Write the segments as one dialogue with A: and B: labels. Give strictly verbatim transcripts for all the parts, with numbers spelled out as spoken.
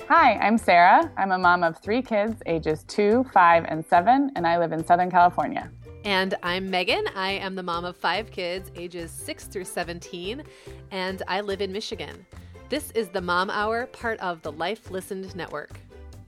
A: Hi, I'm Sarah. I'm a mom of three kids, ages two, five, and seven, and I live in Southern California.
B: And I'm Megan. I am the mom of five kids, ages six through seventeen, and I live in Michigan. This is the Mom Hour, part of the Life Listened Network.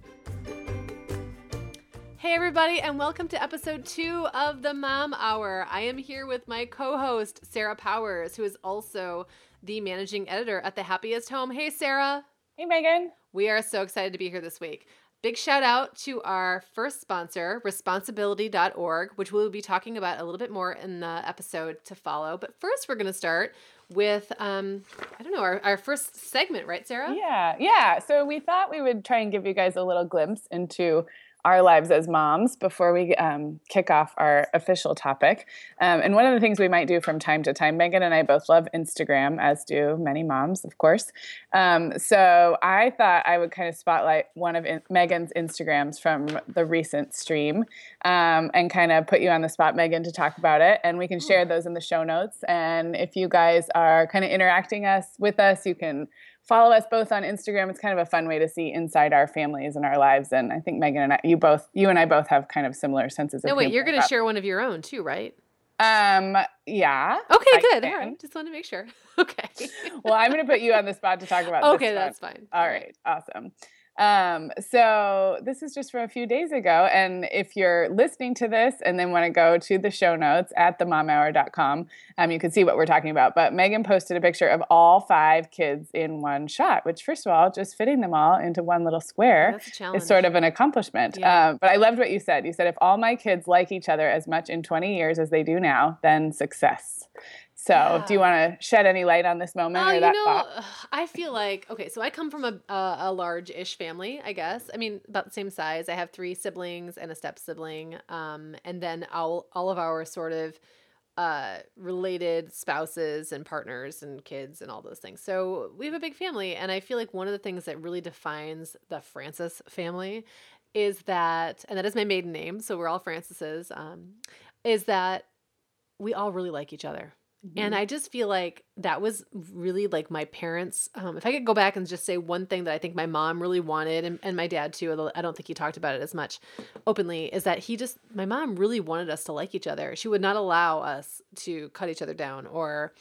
B: Hey everybody, and welcome to episode two of the Mom Hour. I am here with my co-host, Sarah Powers, who is also the managing editor at The Happiest Home. Hey Sarah.
A: Hey Megan.
B: We are so excited to be here this week. Big shout out to our first sponsor, responsibility dot org, which we'll be talking about a little bit more in the episode to follow. But first, we're going to start with, um, I don't know, our, our first segment, right, Sarah?
A: Yeah, yeah. So we thought we would try and give you guys a little glimpse into our lives as moms before we um, kick off our official topic. Um, and one of the things we might do from time to time, Megan and I both love Instagram, as do many moms, of course. Um, so I thought I would kind of spotlight one of in- Megan's Instagrams from the recent stream um, and kind of put you on the spot, Megan, to talk about it. And we can share those in the show notes. And if you guys are kind of interacting us with us, you can follow us both on Instagram. It's kind of a fun way to see inside our families and our lives. And I think Megan and I, you both, you and I both have kind of similar senses of
B: No,
A: humor.
B: wait, you're going to share one of your own too, right?
A: Um, yeah.
B: Okay,
A: I
B: good.
A: can.
B: All right. Just wanted to make sure. Okay.
A: Well, I'm going to put you on the spot to talk about
B: Okay,
A: this
B: that's
A: one.
B: fine.
A: All right. Awesome. Um, so this is just from a few days ago. And if you're listening to this and then want to go to the show notes at the mom hour dot com, um, you can see what we're talking about. But Megan posted a picture of all five kids in one shot, which first of all, just fitting them all into one little square
B: That's a challenge.
A: is sort of an accomplishment.
B: Yeah.
A: Um, but I loved what you said. You said, if all my kids like each other as much in twenty years as they do now, then success. So
B: Yeah.
A: do you want to shed any light on this moment
B: Oh,
A: or
B: you
A: that
B: know,
A: thought?
B: I feel like, okay, so I come from a, a, a large-ish family, I guess. I mean, about the same size. I have three siblings and a step-sibling. Um, and then all, all of our sort of uh, related spouses and partners and kids and all those things. So we have a big family. And I feel like one of the things that really defines the Francis family is that, and that is my maiden name, so we're all Francises, um, is that we all really like each other. And I just feel like that was really like my parents. Um, if I could go back and just say one thing that I think my mom really wanted, and, and my dad too, although I don't think he talked about it as much openly, is that he just, my mom really wanted us to like each other. She would not allow us to cut each other down or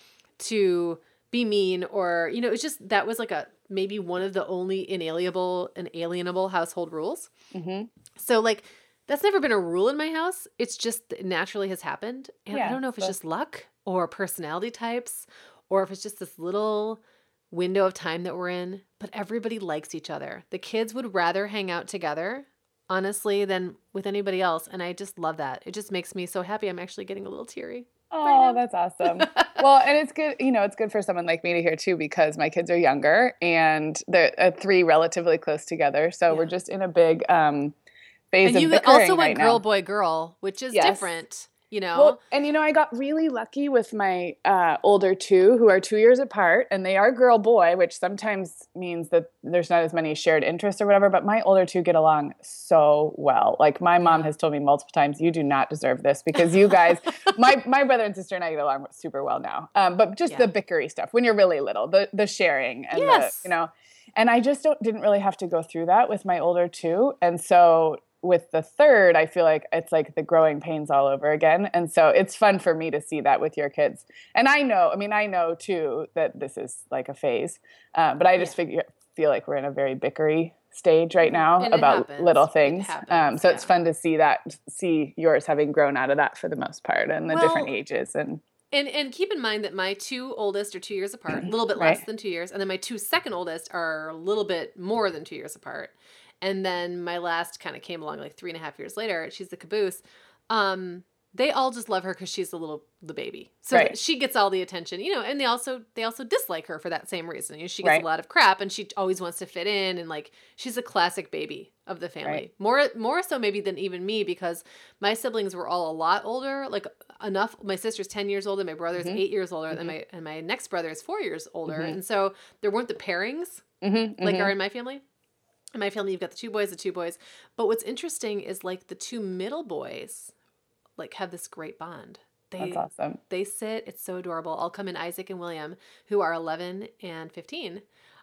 B: to be mean or, you know, it's just, that was like a, maybe one of the only inalienable and alienable household rules.
A: Mm-hmm.
B: So like, that's never been a rule in my house. It's just, it naturally has happened. And
A: Yeah,
B: I don't know if it's
A: so-
B: just luck or personality types, or if it's just this little window of time that we're in, but everybody likes each other. The kids would rather hang out together, honestly, than with anybody else. And I just love that. It just makes me so happy. I'm actually getting a little teary.
A: Oh, that's awesome. Well, and it's good, you know, it's good for someone like me to hear too, because my kids are younger and they're uh, three relatively close together. So
B: Yeah.
A: we're just in a big um, phase
B: And
A: of
B: you
A: bickering
B: also
A: right
B: went
A: now.
B: girl, boy, girl, which is
A: Yes.
B: different, you know?
A: Well, and you know, I got really lucky with my uh, older two, who are two years apart, and they are girl boy, which sometimes means that there's not as many shared interests or whatever. But my older two get along so well. Like my mom
B: Yeah.
A: has told me multiple times, "You do not deserve this because you guys." my my brother and sister and I get along super well now. Um, but just
B: Yeah.
A: the bickery stuff when you're really little, the the sharing and
B: Yes.
A: the, you know, and I just don't didn't really have to go through that with my older two, and so. With the third, I feel like it's like the growing pains all over again. And so it's fun for me to see that with your kids. And I know, I mean, I know too that this is like a phase, uh, but I just
B: Yeah.
A: figure, feel like we're in a very bickery stage right now
B: And it
A: about
B: happens.
A: little
B: It
A: things.
B: happens,
A: um, so it's
B: yeah.
A: fun to see that, see yours having grown out of that for the most part and the
B: Well,
A: different ages. And
B: And and keep in mind that my two oldest are two years apart, a little bit
A: Right.
B: less than two years. And then my two second oldest are a little bit more than two years apart. And then my last kind of came along like three and a half years later. She's the caboose. Um, they all just love her because she's the little the baby. So
A: Right.
B: she gets all the attention, you know, and they also they also dislike her for that same reason. You know, she gets
A: Right.
B: a lot of crap and she always wants to fit in, and like she's a classic baby of the family.
A: Right.
B: More more so maybe than even me, because my siblings were all a lot older, like enough. My sister's ten years older, my brother's
A: Mhm.
B: eight years older,
A: Mhm.
B: and my and my next brother is four years older.
A: Mhm.
B: And so there weren't the pairings
A: mm-hmm,
B: like
A: mm-hmm.
B: are in my family. In my family, you've got the two boys, the two boys. But what's interesting is like the two middle boys like have this great bond. They
A: That's awesome.
B: they sit, it's so adorable. I'll come in Isaac and William, who are eleven and fifteen.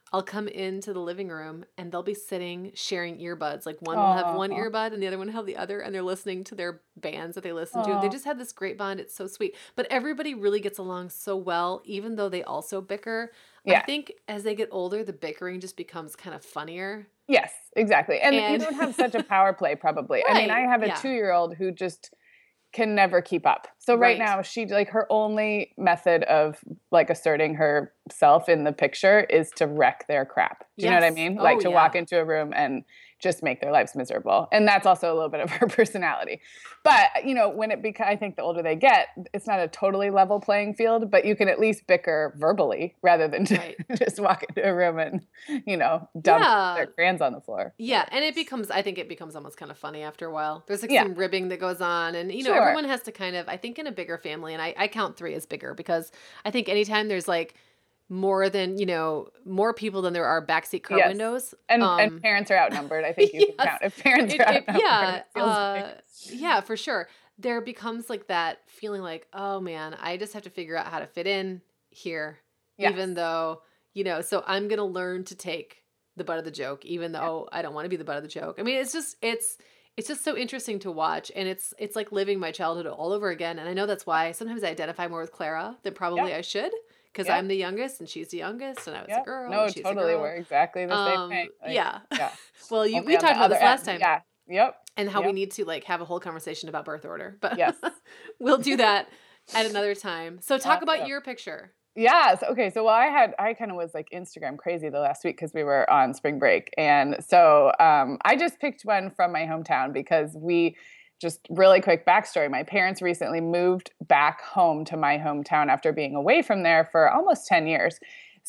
B: I'll come into the living room and they'll be sitting sharing earbuds. Like one will have one
A: Aw.
B: earbud and the other one will have the other, and they're listening to their bands that they listen to. They
A: Aw.
B: just have this great bond. It's so sweet. But everybody really gets along so well, even though they also bicker. I
A: Yeah.
B: think as they get older, the bickering just becomes kind of funnier.
A: Yes, exactly. And, you
B: And
A: don't have such a power play probably. I mean, I
B: right.
A: have a
B: Yeah.
A: two-year-old who just can never keep up. So right
B: Right.
A: now she like her only method of like asserting herself in the picture is to wreck their crap. Do you know what I
B: Yes.
A: mean? Like
B: Oh,
A: to
B: yeah.
A: walk into a room and just make their lives miserable. And that's also a little bit of her personality. But, you know, when it becomes, I think the older they get, it's not a totally level playing field, but you can at least bicker verbally rather than just,
B: Right.
A: just walk into a room and, you know, dump
B: Yeah.
A: their crayons on the floor.
B: Yeah, and it becomes, I think it becomes almost kind of funny after a while. There's like
A: Yeah.
B: some ribbing that goes on, and you know,
A: Sure.
B: everyone has to kind of, I think in a bigger family, and I, I count three as bigger because I think anytime there's like more than, you know, more people than there are backseat car
A: Yes.
B: windows.
A: And,
B: um,
A: and parents are outnumbered. I think you can
B: yes.
A: count. If parents
B: It-
A: are
B: it-
A: outnumbered,
B: yeah,
A: it feels like-
B: uh, yeah, for sure. There becomes like that feeling like, oh man, I just have to figure out how to fit in here,
A: Yes.
B: even though, you know, so I'm going to learn to take the butt of the joke, even though I don't want to be the butt of the joke. I mean, it's just, it's, it's just so interesting to watch. And it's, it's like living my childhood all over again. And I know that's why sometimes I identify more with Clara than probably
A: Yeah.
B: I should. Because
A: Yeah.
B: I'm the youngest and she's the youngest and I was
A: Yeah.
B: a girl.
A: No,
B: and she's
A: totally.
B: a girl.
A: We're exactly the same
B: Um,
A: way. Like,
B: yeah.
A: yeah.
B: Well, you,
A: Only
B: we
A: on the
B: talked about this
A: other
B: last
A: end.
B: time.
A: Yeah. Yep.
B: And how we
A: Yep.
B: need to like have a whole conversation about birth order, but
A: Yes.
B: we'll do that at another time. So talk about
A: Awesome.
B: your picture.
A: Yes. Okay. So, well, I had, I kind of was like Instagram crazy the last week because we were on spring break. And so um, I just picked one from my hometown because we just really quick backstory. My parents recently moved back home to my hometown after being away from there for almost ten years.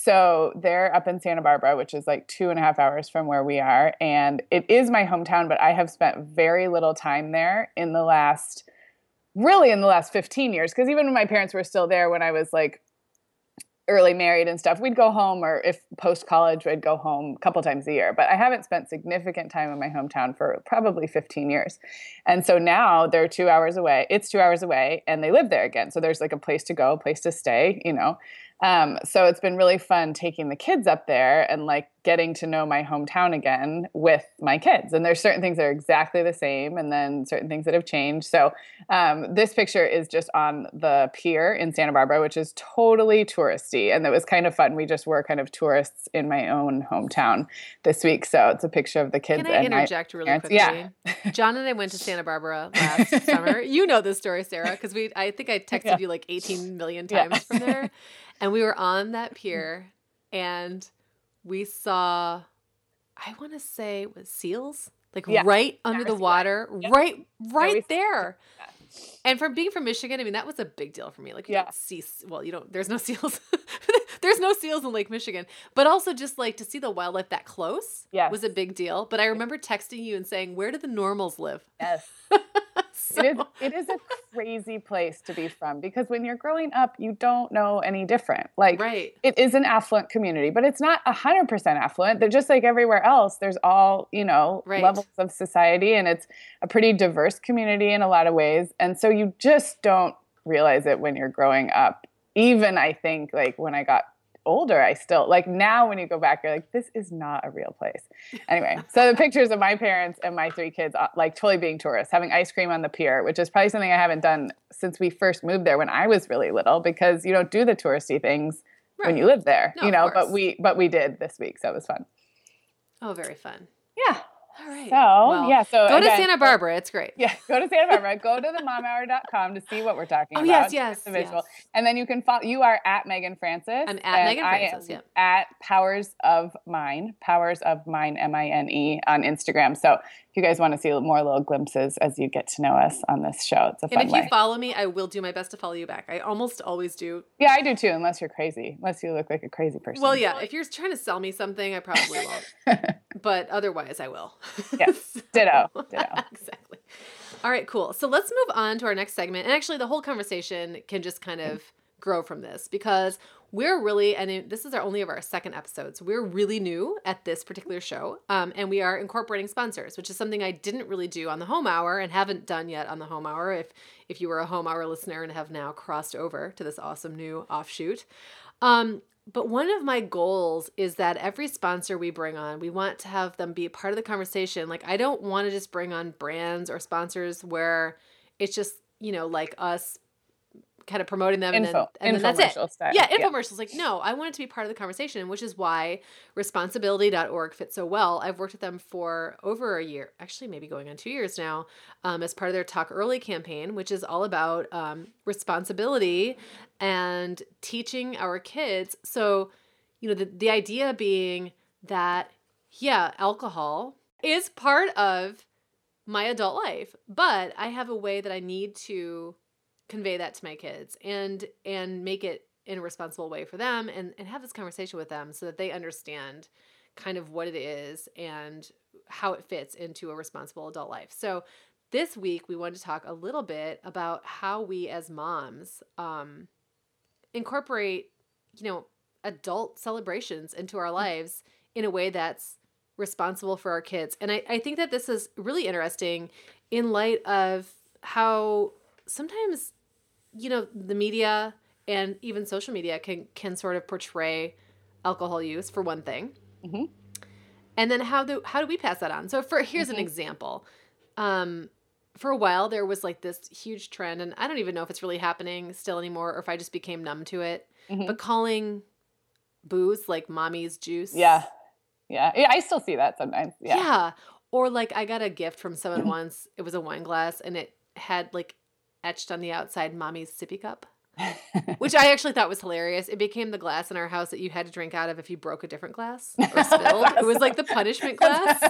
A: So they're up in Santa Barbara, which is like two and a half hours from where we are. And it is my hometown, but I have spent very little time there in the last, really in the last fifteen years. Because even when my parents were still there, when I was like early married and stuff, we'd go home, or if post-college, we'd go home a couple times a year. But I haven't spent significant time in my hometown for probably fifteen years. And so now they're two hours away. It's two hours away and they live there again. So there's like a place to go, a place to stay, you know. Um, so it's been really fun taking the kids up there and like getting to know my hometown again with my kids. And there's certain things that are exactly the same and then certain things that have changed. So um, this picture is just on the pier in Santa Barbara, which is totally touristy. And it was kind of fun. We just were kind of tourists in my own hometown this week. So it's a picture of the kids.
B: Can I
A: and my
B: interject really
A: parents.
B: quickly?
A: Yeah.
B: John and I went to Santa Barbara last summer. You know this story, Sarah, because we I think I texted
A: Yeah.
B: you like eighteen million
A: Yeah.
B: times from there. And we were on that pier and we saw, I want to say, was seals? Like
A: Yeah.
B: right under the
A: Yes,
B: water,
A: Yep.
B: right,
A: we
B: right
A: saw
B: there. And from being from Michigan, I mean, that was a big deal for me. Like, you
A: Yeah.
B: don't see, well, you don't, there's no seals. There's no seals in Lake Michigan. But also just like to see the wildlife that close
A: Yes.
B: was a big deal. But I remember texting you and saying, where do the normals live?
A: Yes.
B: So-
A: It is it is a crazy place to be from because when you're growing up, you don't know any different. Like
B: Right.
A: it is an affluent community, but it's not one hundred percent affluent. They're just like everywhere else. There's all, you know,
B: Right.
A: levels of society, and it's a pretty diverse community in a lot of ways. And so you just don't realize it when you're growing up. Even I think like when I got older, I still like now when you go back, you're like, this is not a real place. Anyway, so the pictures of my parents and my three kids, uh, like totally being tourists, having ice cream on the pier, which is probably something I haven't done since we first moved there when I was really little, because you don't do the touristy things when
B: Right.
A: you live there,
B: No,
A: you
B: of
A: know,
B: course.
A: but we, but we did this week. So it was fun.
B: Oh, very fun.
A: Yeah.
B: All right.
A: So,
B: Well,
A: yeah. So
B: go to
A: again,
B: Santa Barbara. It's great.
A: Yeah, go to Santa Barbara. Go to the mom hour dot com to see what we're talking
B: Oh,
A: about.
B: yes,
A: to
B: yes,
A: get the visual.
B: yes.
A: And then you can follow, you are at Megan Francis.
B: I'm at
A: and
B: Megan
A: I
B: Francis,
A: am
B: yep.
A: At Powers of Mine, Powers of Mine, M I N E on Instagram. So if you guys want to see more little glimpses as you get to know us on this show, it's a
B: And
A: fun
B: if
A: way.
B: you follow me, I will do my best to follow you back. I almost always do.
A: Yeah, I do too, unless you're crazy, unless you look like a crazy person.
B: Well, yeah, if you're trying to sell me something, I probably won't. But otherwise, I will.
A: Yes,
B: So-
A: ditto, ditto.
B: Exactly. All right, cool. So let's move on to our next segment. And actually, the whole conversation can just kind of grow from this because we're really, and it- this is our only of our second episodes. We're really new at this particular show, um, and we are incorporating sponsors, which is something I didn't really do on the Home Hour and haven't done yet on the Home Hour. If if you were a Home Hour listener and have now crossed over to this awesome new offshoot. Um, but one of my goals is that every sponsor we bring on, we want to have them be part of the conversation. Like, I don't want to just bring on brands or sponsors where it's just, you know, like us kind of promoting them
A: Info,
B: and then, and then that's it.
A: Style.
B: Yeah, infomercials. Yeah. Like, no, I want it to be part of the conversation, which is why responsibility dot org fits so well. I've worked with them for over a year, actually maybe going on two years now, um, as part of their Talk Early campaign, which is all about um, responsibility and teaching our kids. So, you know, the, the idea being that, yeah, alcohol is part of my adult life, but I have a way that I need to convey that to my kids and and make it in a responsible way for them and, and have this conversation with them so that they understand kind of what it is and how it fits into a responsible adult life. So this week we wanted to talk a little bit about how we as moms um, incorporate, you know, adult celebrations into our lives in a way that's responsible for our kids. And I, I think that this is really interesting in light of how sometimes, you know, the media and even social media can, can sort of portray alcohol use for one thing. Mm-hmm. And then how do, how do we pass that on? So for, here's mm-hmm. an example. Um, for a while there was like this huge trend, and I don't even know if it's really happening still anymore or if I just became numb to it, mm-hmm. but calling booze like mommy's juice.
A: Yeah. Yeah. Yeah. I still see that sometimes. Yeah.
B: Yeah. Or like I got a gift from someone once. It was a wine glass and it had like etched on the outside mommy's sippy cup, which I actually thought was hilarious. It became the glass in our house that you had to drink out of if you broke a different glass or spilled. It was like the punishment glass.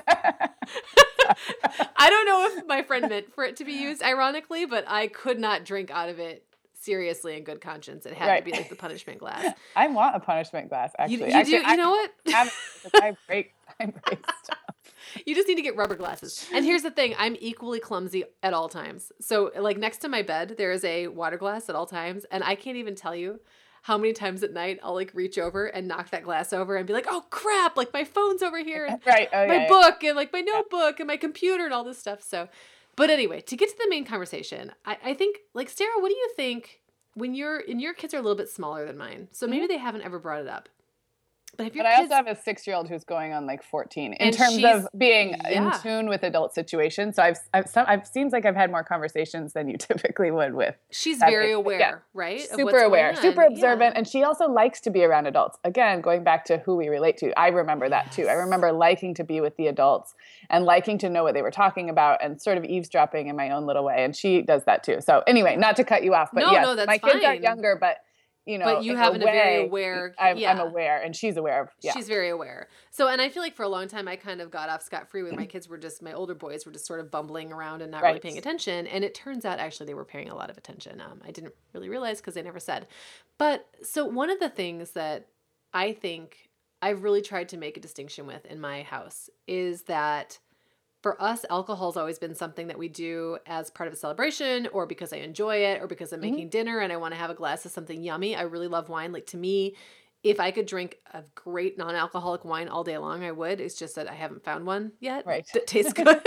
B: I don't know if my friend meant for it to be used ironically, but I could not drink out of it seriously in good conscience. It had right. to be like the punishment glass.
A: I want a punishment glass, actually.
B: You, you
A: actually,
B: do, you
A: I,
B: know what?
A: I, I break, I break stuff.
B: You just need to get rubber glasses. And here's the thing. I'm equally clumsy at all times. So like next to my bed, there is a water glass at all times. And I can't even tell you how many times at night I'll like reach over and knock that glass over and be like, oh crap, like my phone's over here. And
A: right. Oh,
B: my
A: yeah,
B: book
A: yeah.
B: and like my notebook yeah. and my computer and all this stuff. So, but anyway, to get to the main conversation, I, I think like, Sarah, what do you think when you're, and your kids are a little bit smaller than mine. So maybe mm-hmm. they haven't ever brought it up. But, if your
A: but I
B: kids,
A: also have a six-year-old who's going on like fourteen in
B: and
A: terms of being
B: yeah.
A: in tune with adult situations. So I've, I've, some, I've seems like I've had more conversations than you typically would with.
B: She's very age. aware, yeah. right?
A: Super aware, super observant. Yeah. And she also likes to be around adults. Again, going back to who we relate to. I remember that yes. too. I remember liking to be with the adults and liking to know what they were talking about and sort of eavesdropping in my own little way. And she does that too. So anyway, not to cut you off, but
B: no,
A: yes,
B: no, that's
A: my
B: fine.
A: kids are younger, but you know,
B: but you have a very aware.
A: I'm,
B: yeah.
A: I'm aware, and she's aware of. Yeah.
B: She's very aware. So, and I feel like for a long time, I kind of got off scot free when my kids were just my older boys were just sort of bumbling around and not
A: right.
B: really paying attention. And it turns out actually they were paying a lot of attention. Um, I didn't really realize because they never said. But so one of the things that I think I've really tried to make a distinction with in my house is that. For us, alcohol's always been something that we do as part of a celebration or because I enjoy it or because I'm making mm-hmm. dinner and I want to have a glass of something yummy. I really love wine. Like to me, if I could drink a great non-alcoholic wine all day long, I would. It's just that I haven't found one yet
A: right.
B: that tastes good.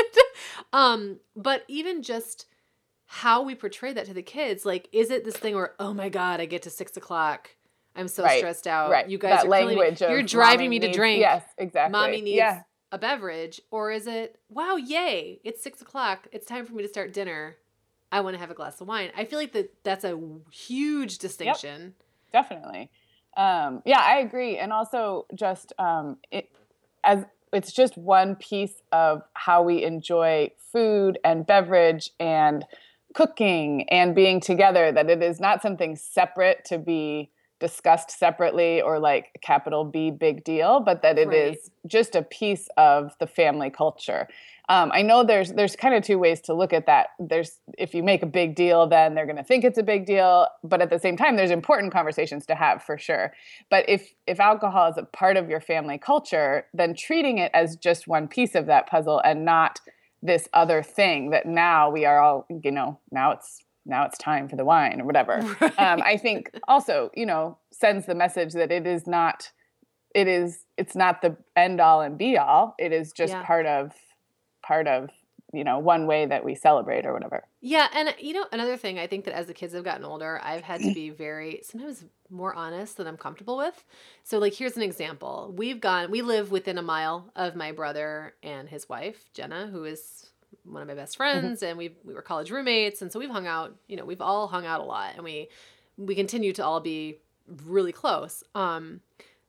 B: um, but even just how we portray that to the kids, like, is it this thing where, oh my God, I get to six o'clock. I'm so
A: right.
B: stressed out.
A: Right.
B: You guys
A: that
B: are
A: language
B: killing me. You're driving me to
A: needs,
B: drink.
A: Yes, exactly.
B: Mommy needs
A: yeah.
B: a beverage, or is it, wow, yay, it's six o'clock. It's time for me to start dinner. I want to have a glass of wine. I feel like that that's a huge distinction.
A: Yep, definitely. Um, yeah, I agree. And also just um, it, as it's just one piece of how we enjoy food and beverage and cooking and being together, that it is not something separate to be discussed separately or like capital B big deal, but that it right. is just a piece of the family culture. Um, I know there's there's kind of two ways to look at that. There's if you make a big deal, then they're going to think it's a big deal. But at the same time, there's important conversations to have for sure. But if if alcohol is a part of your family culture, then treating it as just one piece of that puzzle and not this other thing that now we are all, you know, now it's now it's time for the wine or whatever. Right. Um, I think also, you know, sends the message that it is not, it is, it's not the end all and be all. It is just
B: yeah.
A: part of, part of you know, one way that we celebrate or whatever.
B: Yeah. And, you know, another thing, I think that as the kids have gotten older, I've had to be very, sometimes more honest than I'm comfortable with. So, like, here's an example. We've gone, we live within a mile of my brother and his wife, Jenna, who is one of my best friends. Mm-hmm. And we we were college roommates. And so we've hung out, you know, we've all hung out a lot. And we, we continue to all be really close. Um,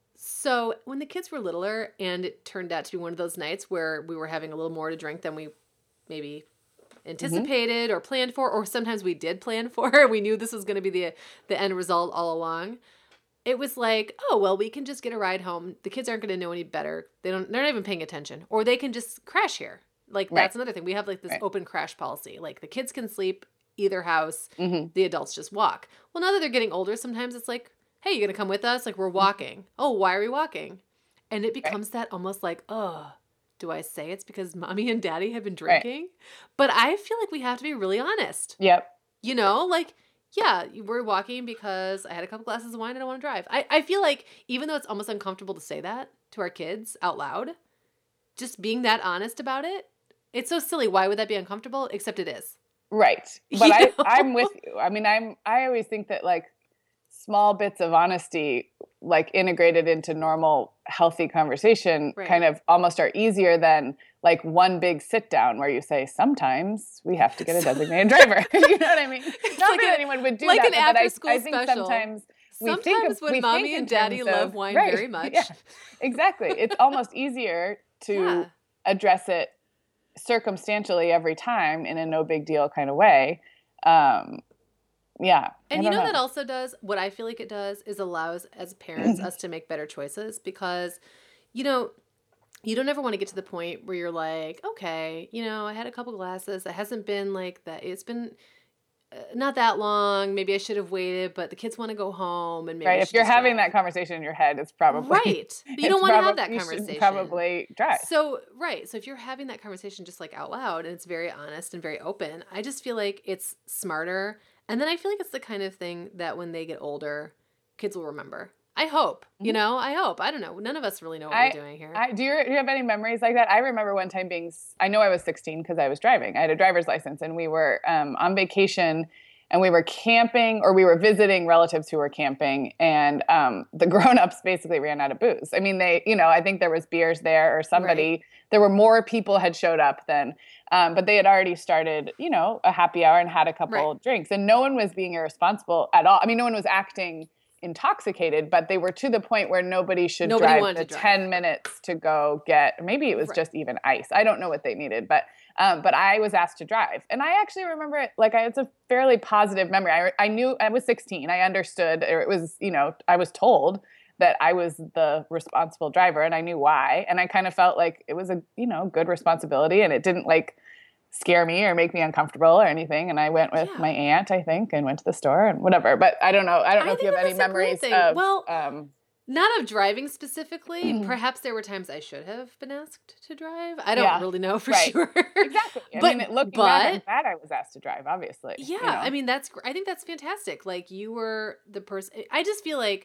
B: so when the kids were littler and it turned out to be one of those nights where we were having a little more to drink than we maybe anticipated mm-hmm. or planned for, or sometimes we did plan for, we knew this was going to be the the end result all along. It was like, oh, well, we can just get a ride home. The kids aren't going to know any better. They don't, they're not even paying attention, or they can just crash here. Like right. That's another thing. We have like this right. open crash policy. Like the kids can sleep either house. Mm-hmm. The adults just walk. Well, now that they're getting older, sometimes it's like, hey, you going to come with us? Like we're walking. Oh, why are we walking? And it becomes right. that almost like, oh, do I say it's because mommy and daddy have been drinking? Right. But I feel like we have to be really honest.
A: Yep.
B: You know, like, yeah, we're walking because I had a couple glasses of wine and I want to drive. I, I feel like even though it's almost uncomfortable to say that to our kids out loud, just being that honest about it, it's so silly. Why would that be uncomfortable? Except it is.
A: Right. But you I, know? I'm with you. I mean, I'm, I always think that like small bits of honesty, like integrated into normal, healthy conversation right. kind of almost are easier than like one big sit down where you say, sometimes we have to get a designated driver. You know what I mean?
B: It's
A: Not
B: like
A: that
B: a,
A: anyone would do
B: like
A: that,
B: an
A: but
B: after
A: I,
B: school
A: I think
B: special.
A: sometimes we
B: sometimes
A: think of,
B: when
A: we
B: mommy
A: think
B: and daddy
A: of,
B: love wine
A: right,
B: very much.
A: Yeah, exactly. It's almost easier to yeah. address it circumstantially every time in a no big deal kind of way. Um, yeah.
B: And you know, know that also does, what I feel like it does is allows as parents us to make better choices because, you know, you don't ever want to get to the point where you're like, okay, you know, I had a couple glasses. It hasn't been like that. It's been uh, not that long. Maybe I should have waited, but the kids want to go home. And maybe
A: right.
B: I
A: If you're
B: just
A: having
B: drive.
A: that conversation in your head, it's probably
B: right. But you don't want to have that
A: you
B: conversation.
A: Should probably drive.
B: So right. So if you're having that conversation just like out loud and it's very honest and very open, I just feel like it's smarter. And then I feel like it's the kind of thing that when they get older, kids will remember. I hope, you know, I hope. I don't know. None of us really know what
A: I,
B: we're doing here.
A: I, do, you, do you have any memories like that? I remember one time being, I know I was sixteen because I was driving. I had a driver's license and we were um, on vacation and we were camping or we were visiting relatives who were camping and um, the grownups basically ran out of booze. I mean, they, you know, I think there was beers there or somebody, right. there were more people had showed up than, um, but they had already started, you know, a happy hour and had a couple
B: right.
A: drinks and no one was being irresponsible at all. I mean, no one was acting intoxicated, but they were to the point where nobody should nobody drive the drive. ten minutes to go get, maybe it was right. just even ice. I don't know what they needed, but, um, but I was asked to drive. And I actually remember it, like I, it's a fairly positive memory. I, I knew I was sixteen. I understood, or it was, you know, I was told that I was the responsible driver and I knew why. And I kind of felt like it was a, you know, good responsibility and it didn't like scare me or make me uncomfortable or anything. And I went with yeah. my aunt, I think, and went to the store and whatever. But I don't know. I don't know
B: I
A: if you have any memories of,
B: well,
A: um,
B: not of driving specifically. Mm-hmm. Perhaps there were times I should have been asked to drive. I don't yeah. really know for
A: right.
B: sure.
A: Exactly. I
B: but,
A: mean, looking
B: but,
A: back, I'm glad I was asked to drive, obviously.
B: Yeah.
A: You know?
B: I mean, that's, I think that's fantastic. Like you were the person, I just feel like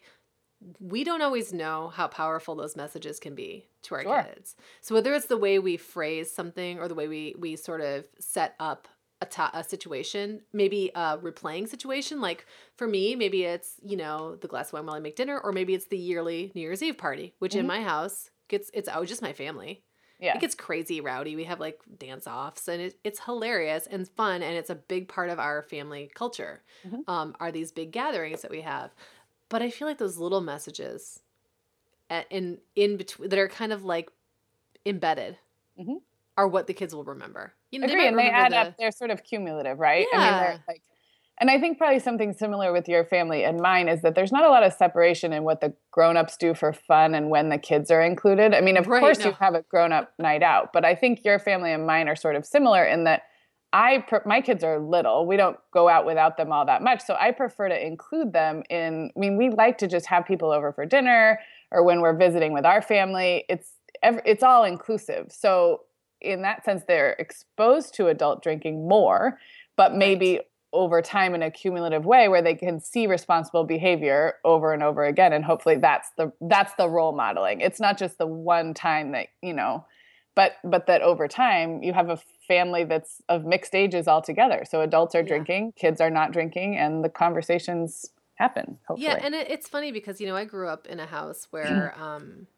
B: we don't always know how powerful those messages can be to our sure. kids. So whether it's the way we phrase something or the way we, we sort of set up a, to- a situation, maybe a replaying situation. Like for me, maybe it's, you know, the glass of wine while I make dinner, or maybe it's the yearly New Year's Eve party, which mm-hmm. in my house gets, it's oh, just my family. Yeah. It gets crazy rowdy. We have like dance offs and it, it's hilarious and fun. And it's a big part of our family culture, mm-hmm. um, are these big gatherings that we have. But I feel like those little messages at, in in between that are kind of like embedded mm-hmm. are what the kids will remember. You know,
A: Agree,
B: they
A: and they add
B: the...
A: up. They're sort of cumulative, right?
B: Yeah.
A: I mean, they're like, and I think probably something similar with your family and mine is that there's not a lot of separation in what the grown-ups do for fun and when the kids are included. I mean, of right, course no. you have a grown-up night out, but I think your family and mine are sort of similar in that I, my kids are little. We don't go out without them all that much. So I prefer to include them in, I mean, we like to just have people over for dinner or when we're visiting with our family. It's, it's all inclusive. So in that sense, they're exposed to adult drinking more, but maybe right. over time in a cumulative way where they can see responsible behavior over and over again. And hopefully that's the, that's the role modeling. It's not just the one time that, you know, but but that over time you have a family that's of mixed ages altogether. So adults are
B: Yeah.
A: drinking, kids are not drinking, and the conversations happen, hopefully.
B: Yeah, and it, it's funny because, you know, I grew up in a house where, um,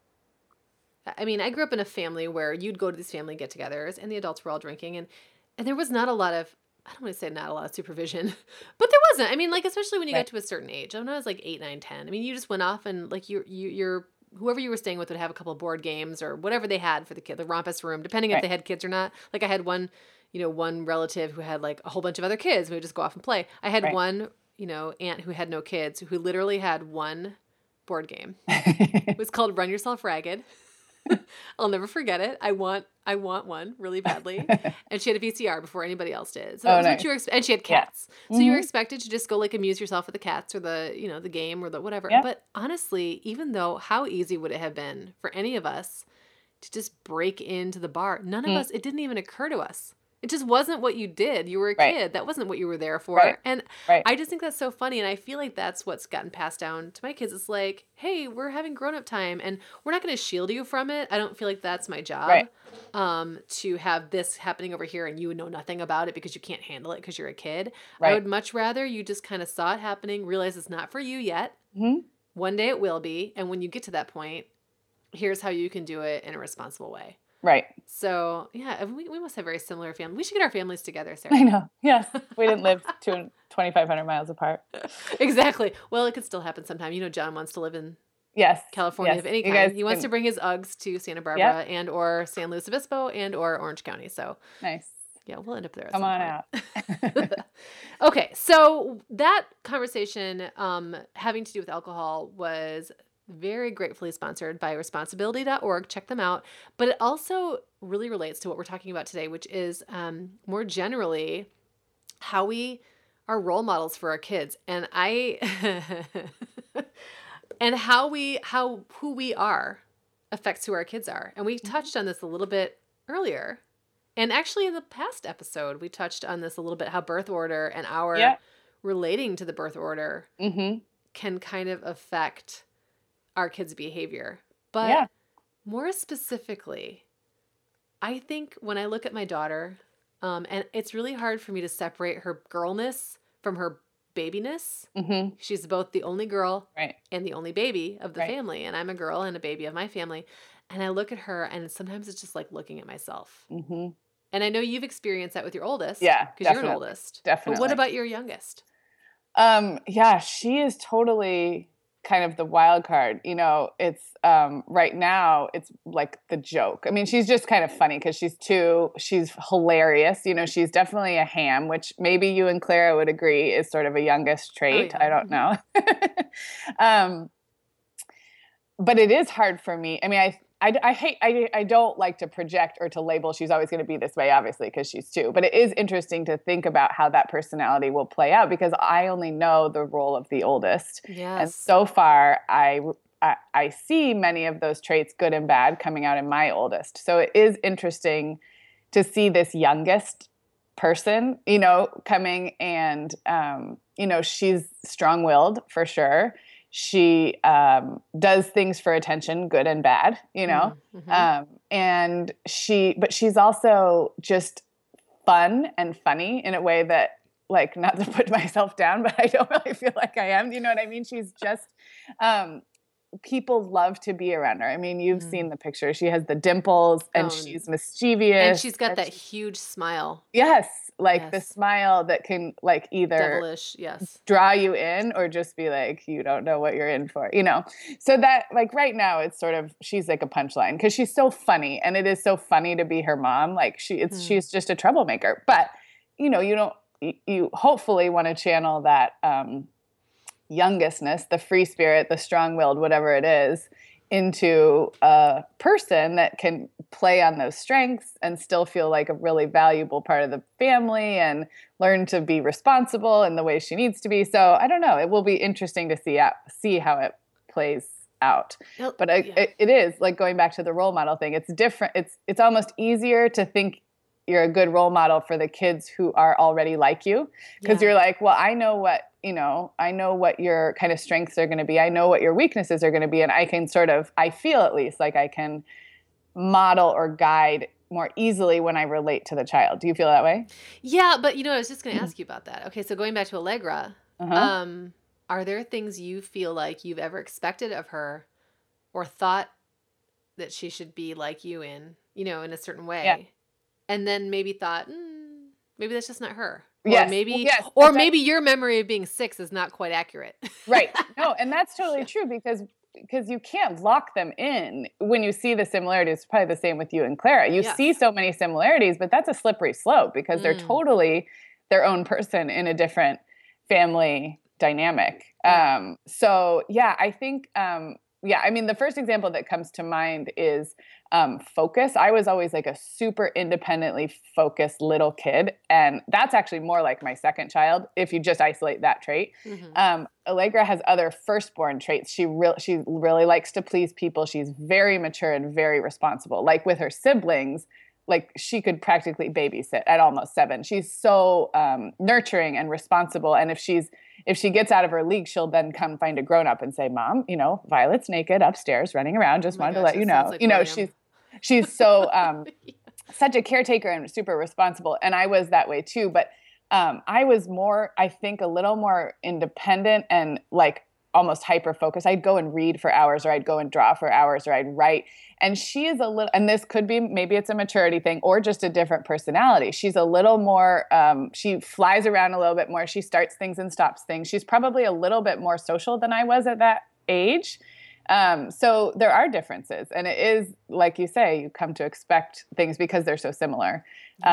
B: I mean, I grew up in a family where you'd go to these family get-togethers and the adults were all drinking, and and there was not a lot of, I don't want to say not a lot of supervision, but there wasn't. I mean, like, especially when you
A: Right.
B: got to a certain age. When I was like eight, nine, ten. I mean, you just went off and like you you you're whoever you were staying with would have a couple of board games or whatever they had for the kid, the rompus room, depending if
A: Right.
B: they had kids or not. Like I had one, you know, one relative who had like a whole bunch of other kids. We would just go off and play. I had
A: Right.
B: one, you know, aunt who had no kids who literally had one board game. It was called Run Yourself Ragged. I'll never forget it. I want I want one really badly. And she had a V C R before anybody else did. So that
A: Oh,
B: was what
A: nice.
B: you were, ex- and she had
A: Yeah.
B: cats. So you were
A: Mhm.
B: expected to just go like amuse yourself with the cats or the, you know, the game or the whatever.
A: Yeah.
B: But honestly, even though how easy would it have been for any of us to just break into the bar? None of
A: Mm.
B: us, it didn't even occur to us. It just wasn't what you did. You were a
A: Right.
B: kid. That wasn't what you were there for.
A: Right.
B: And
A: Right.
B: I just think that's so funny. And I feel like that's what's gotten passed down to my kids. It's like, hey, we're having grown up time and we're not going to shield you from it. I don't feel like that's my job.
A: Right.
B: Um, to have this happening over here and you know nothing about it because you can't handle it because you're a kid. I
A: Right.
B: would much rather you just kind of saw it happening, realize it's not for you yet.
A: Mhm.
B: One day it will be. And when you get to that point, here's how you can do it in a responsible way.
A: Right.
B: So yeah, we, we must have very similar families. We should get our families together, Sarah.
A: I know. Yes. We didn't live two, twenty-five hundred miles apart.
B: Exactly. Well, it could still happen sometime. You know, John wants to live in
A: Yes.
B: California
A: Yes.
B: of any
A: You
B: kind.
A: guys
B: He wants
A: can-
B: to bring his Uggs to Santa Barbara and or San Luis Obispo and or Orange County. So
A: Nice.
B: yeah, we'll end up there. At
A: Come
B: some
A: on
B: point.
A: out.
B: Okay, so that conversation um, having to do with alcohol was very gratefully sponsored by responsibility dot org. Check them out. But it also really relates to what we're talking about today, which is um, more generally how we are role models for our kids. And I and how we how who we are affects who our kids are. And we touched on this a little bit earlier. And actually in the past episode, we touched on this a little bit, how birth order and our
A: Yeah.
B: relating to the birth order
A: Mm-hmm.
B: can kind of affect our kids' behavior. But
A: Yeah.
B: more specifically, I think when I look at my daughter, um, and it's really hard for me to separate her girlness from her babiness.
A: Mm-hmm.
B: She's both the only girl
A: Right.
B: and the only baby of the
A: Right.
B: family. And I'm a girl and a baby of my family. And I look at her and sometimes it's just like looking at myself.
A: Mm-hmm.
B: And I know you've experienced that with your oldest.
A: Yeah,
B: Because you're an
A: definitely.
B: oldest. But
A: Definitely.
B: what about your youngest?
A: Um, yeah, she is totally kind of the wild card. You know, it's um, right now it's like the joke. I mean, she's just kind of funny because she's too, she's hilarious. You know, she's definitely a ham, which maybe you and Clara would agree is sort of a youngest trait.
B: yeah.
A: I don't know. um, but it is hard for me. I mean, I, I, I hate, I, I don't like to project or to label she's always going to be this way, obviously, because she's two. But it is interesting to think about how that personality will play out because I only know the role of the oldest.
B: Yes.
A: And so far, I, I, I see many of those traits, good and bad, coming out in my oldest. So it is interesting to see this youngest person, you know, coming and, um, you know, she's strong-willed for sure. She um, does things for attention, good and bad, you know,
B: Mhm.
A: um, and she, but she's also just fun and funny in a way that, like, not to put myself down, but I don't really feel like I am. You know what I mean? She's just, um, people love to be around her. I mean, you've
B: Mm.
A: seen the picture. She has the dimples and
B: Oh,
A: she's mischievous.
B: And she's got
A: and
B: that
A: she-
B: huge smile.
A: yes, like the
B: Yes.
A: smile that can like either
B: Devilish. Yes.
A: draw you in or just be like, you don't know what you're in for, you know? So that like right now it's sort of, she's like a punchline because she's so funny and it is so funny to be her mom. Like she, it's,
B: Hmm.
A: she's just a troublemaker, but you know, you don't, you, you hopefully want to channel that, um, youngestness, the free spirit, the strong-willed, whatever it is, into a person that can play on those strengths and still feel like a really valuable part of the family and learn to be responsible in the way she needs to be. So I don't know. It will be interesting to see out, see how it plays out.
B: Well,
A: But I,
B: yeah.
A: it, it is like going back to the role model thing. It's different. It's it's almost easier to think you're a good role model for the kids who are already like you because
B: Yeah.
A: you're like, well, I know what, you know, I know what your kind of strengths are going to be. I know what your weaknesses are going to be. And I can sort of, I feel at least like I can model or guide more easily when I relate to the child. Do you feel that way?
B: Yeah, but you know, I was just going to ask you about that. Okay, so going back to Allegra,
A: Uh-huh.
B: um, are there things you feel like you've ever expected of her or thought that she should be like you in, you know, in a certain way?
A: Yeah.
B: And then maybe thought, mm, maybe that's just not her. Or
A: Yes.
B: maybe,
A: Well, yes,
B: or
A: that's-
B: maybe your memory of being six is not quite accurate.
A: Right. No, and that's totally true because because you can't lock them in when you see the similarities. It's probably the same with you and Clara. You
B: Yes.
A: see so many similarities, but that's a slippery slope because they're
B: Mm.
A: totally their own person in a different family dynamic.
B: Yeah.
A: Um, so yeah, I think um, yeah, I mean the first example that comes to mind is um, focus. I was always like a super independently focused little kid, and that's actually more like my second child if you just isolate that trait.
B: Mhm.
A: Um, Allegra has other firstborn traits. She real she really likes to please people. She's very mature and very responsible. Like with her siblings, like she could practically babysit at almost seven. She's so um, nurturing and responsible. And if she's if she gets out of her league, she'll then come find a grown up and say, "Mom, you know, Violet's naked upstairs running around. Just
B: Oh my
A: wanted to
B: gosh,
A: let
B: that
A: you know."
B: sounds like
A: you know,
B: William.
A: she's she's so um,
B: Yeah.
A: such a caretaker and super responsible. And I was that way too. But um, I was more, I think, a little more independent and like almost hyper focused. I'd go and read for hours, or I'd go and draw for hours, or I'd write. And she is a little, and this could be, maybe it's a maturity thing or just a different personality. She's a little more, um, she flies around a little bit more. She starts things and stops things. She's probably a little bit more social than I was at that age. Um, so there are differences, and it is, like you say, you come to expect things because they're so similar,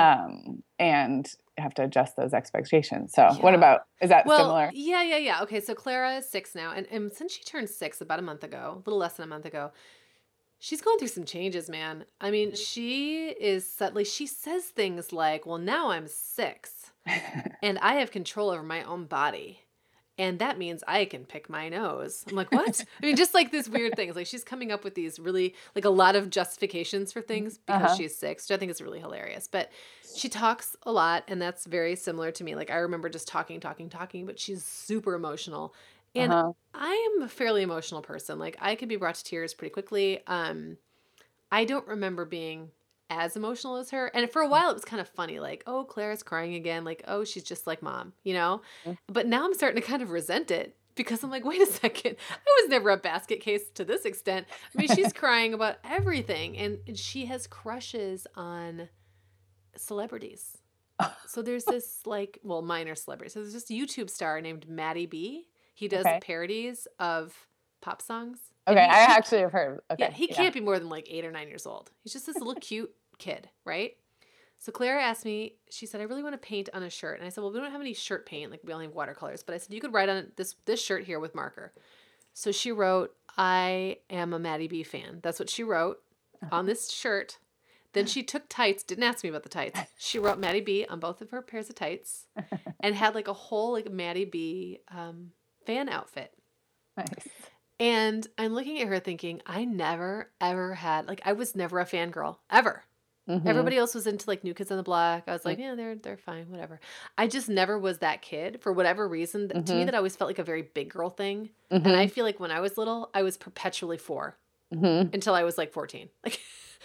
A: um, and you have to adjust those expectations. So what
B: Yeah.
A: about, is that
B: Well,
A: similar?
B: yeah, yeah, yeah. Okay, so Clara is six now, and, and since she turned six about a month ago, a little less than a month ago, she's going through some changes, man. I mean, she is suddenly, she says things like, well, now I'm six, and I have control over my own body. And that means I can pick my nose. I'm like, what? I mean, just like this weird things. Like she's coming up with these really, like a lot of justifications for things because
A: Uh-huh.
B: she's six, which I think is really hilarious. But she talks a lot, and that's very similar to me. Like I remember just talking, talking, talking, but she's super emotional. And
A: Uh-huh.
B: I am a fairly emotional person. Like I can be brought to tears pretty quickly. Um, I don't remember being as emotional as her. And for a while it was kind of funny, like, oh, Clara's crying again. Like, oh, she's just like mom, you know?
A: Mhm.
B: But now I'm starting to kind of resent it because I'm like, wait a second. I was never a basket case to this extent. I mean, she's crying about everything. And, and she has crushes on celebrities. So there's this like, well, minor celebrity. So there's this YouTube star named Matty B. He does
A: Okay.
B: parodies of pop songs. And
A: Okay,
B: he-
A: I
B: he-
A: actually have heard. Okay.
B: yeah, he can't be more than like eight or nine years old. He's just this little cute kid, right? So Clara asked me, she said, I really want to paint on a shirt. And I said, well, we don't have any shirt paint. Like we only have watercolors. But I said, you could write on this this shirt here with marker. So she wrote, I am a Maddie B fan. That's what she wrote on this shirt. Then she took tights, didn't ask me about the tights. She wrote Maddie B on both of her pairs of tights and had like a whole like Maddie B um, fan outfit.
A: Nice.
B: And I'm looking at her thinking, I never, ever had, like, I was never a fangirl, ever.
A: Mhm.
B: Everybody else was into, like, New Kids on the Block. I was like, yeah, they're they're fine, whatever. I just never was that kid for whatever reason. To me,
A: Mhm.
B: that always felt like a very big girl thing.
A: Mhm.
B: And I feel like when I was little, I was perpetually four
A: Mhm.
B: until I was, like, fourteen. Like,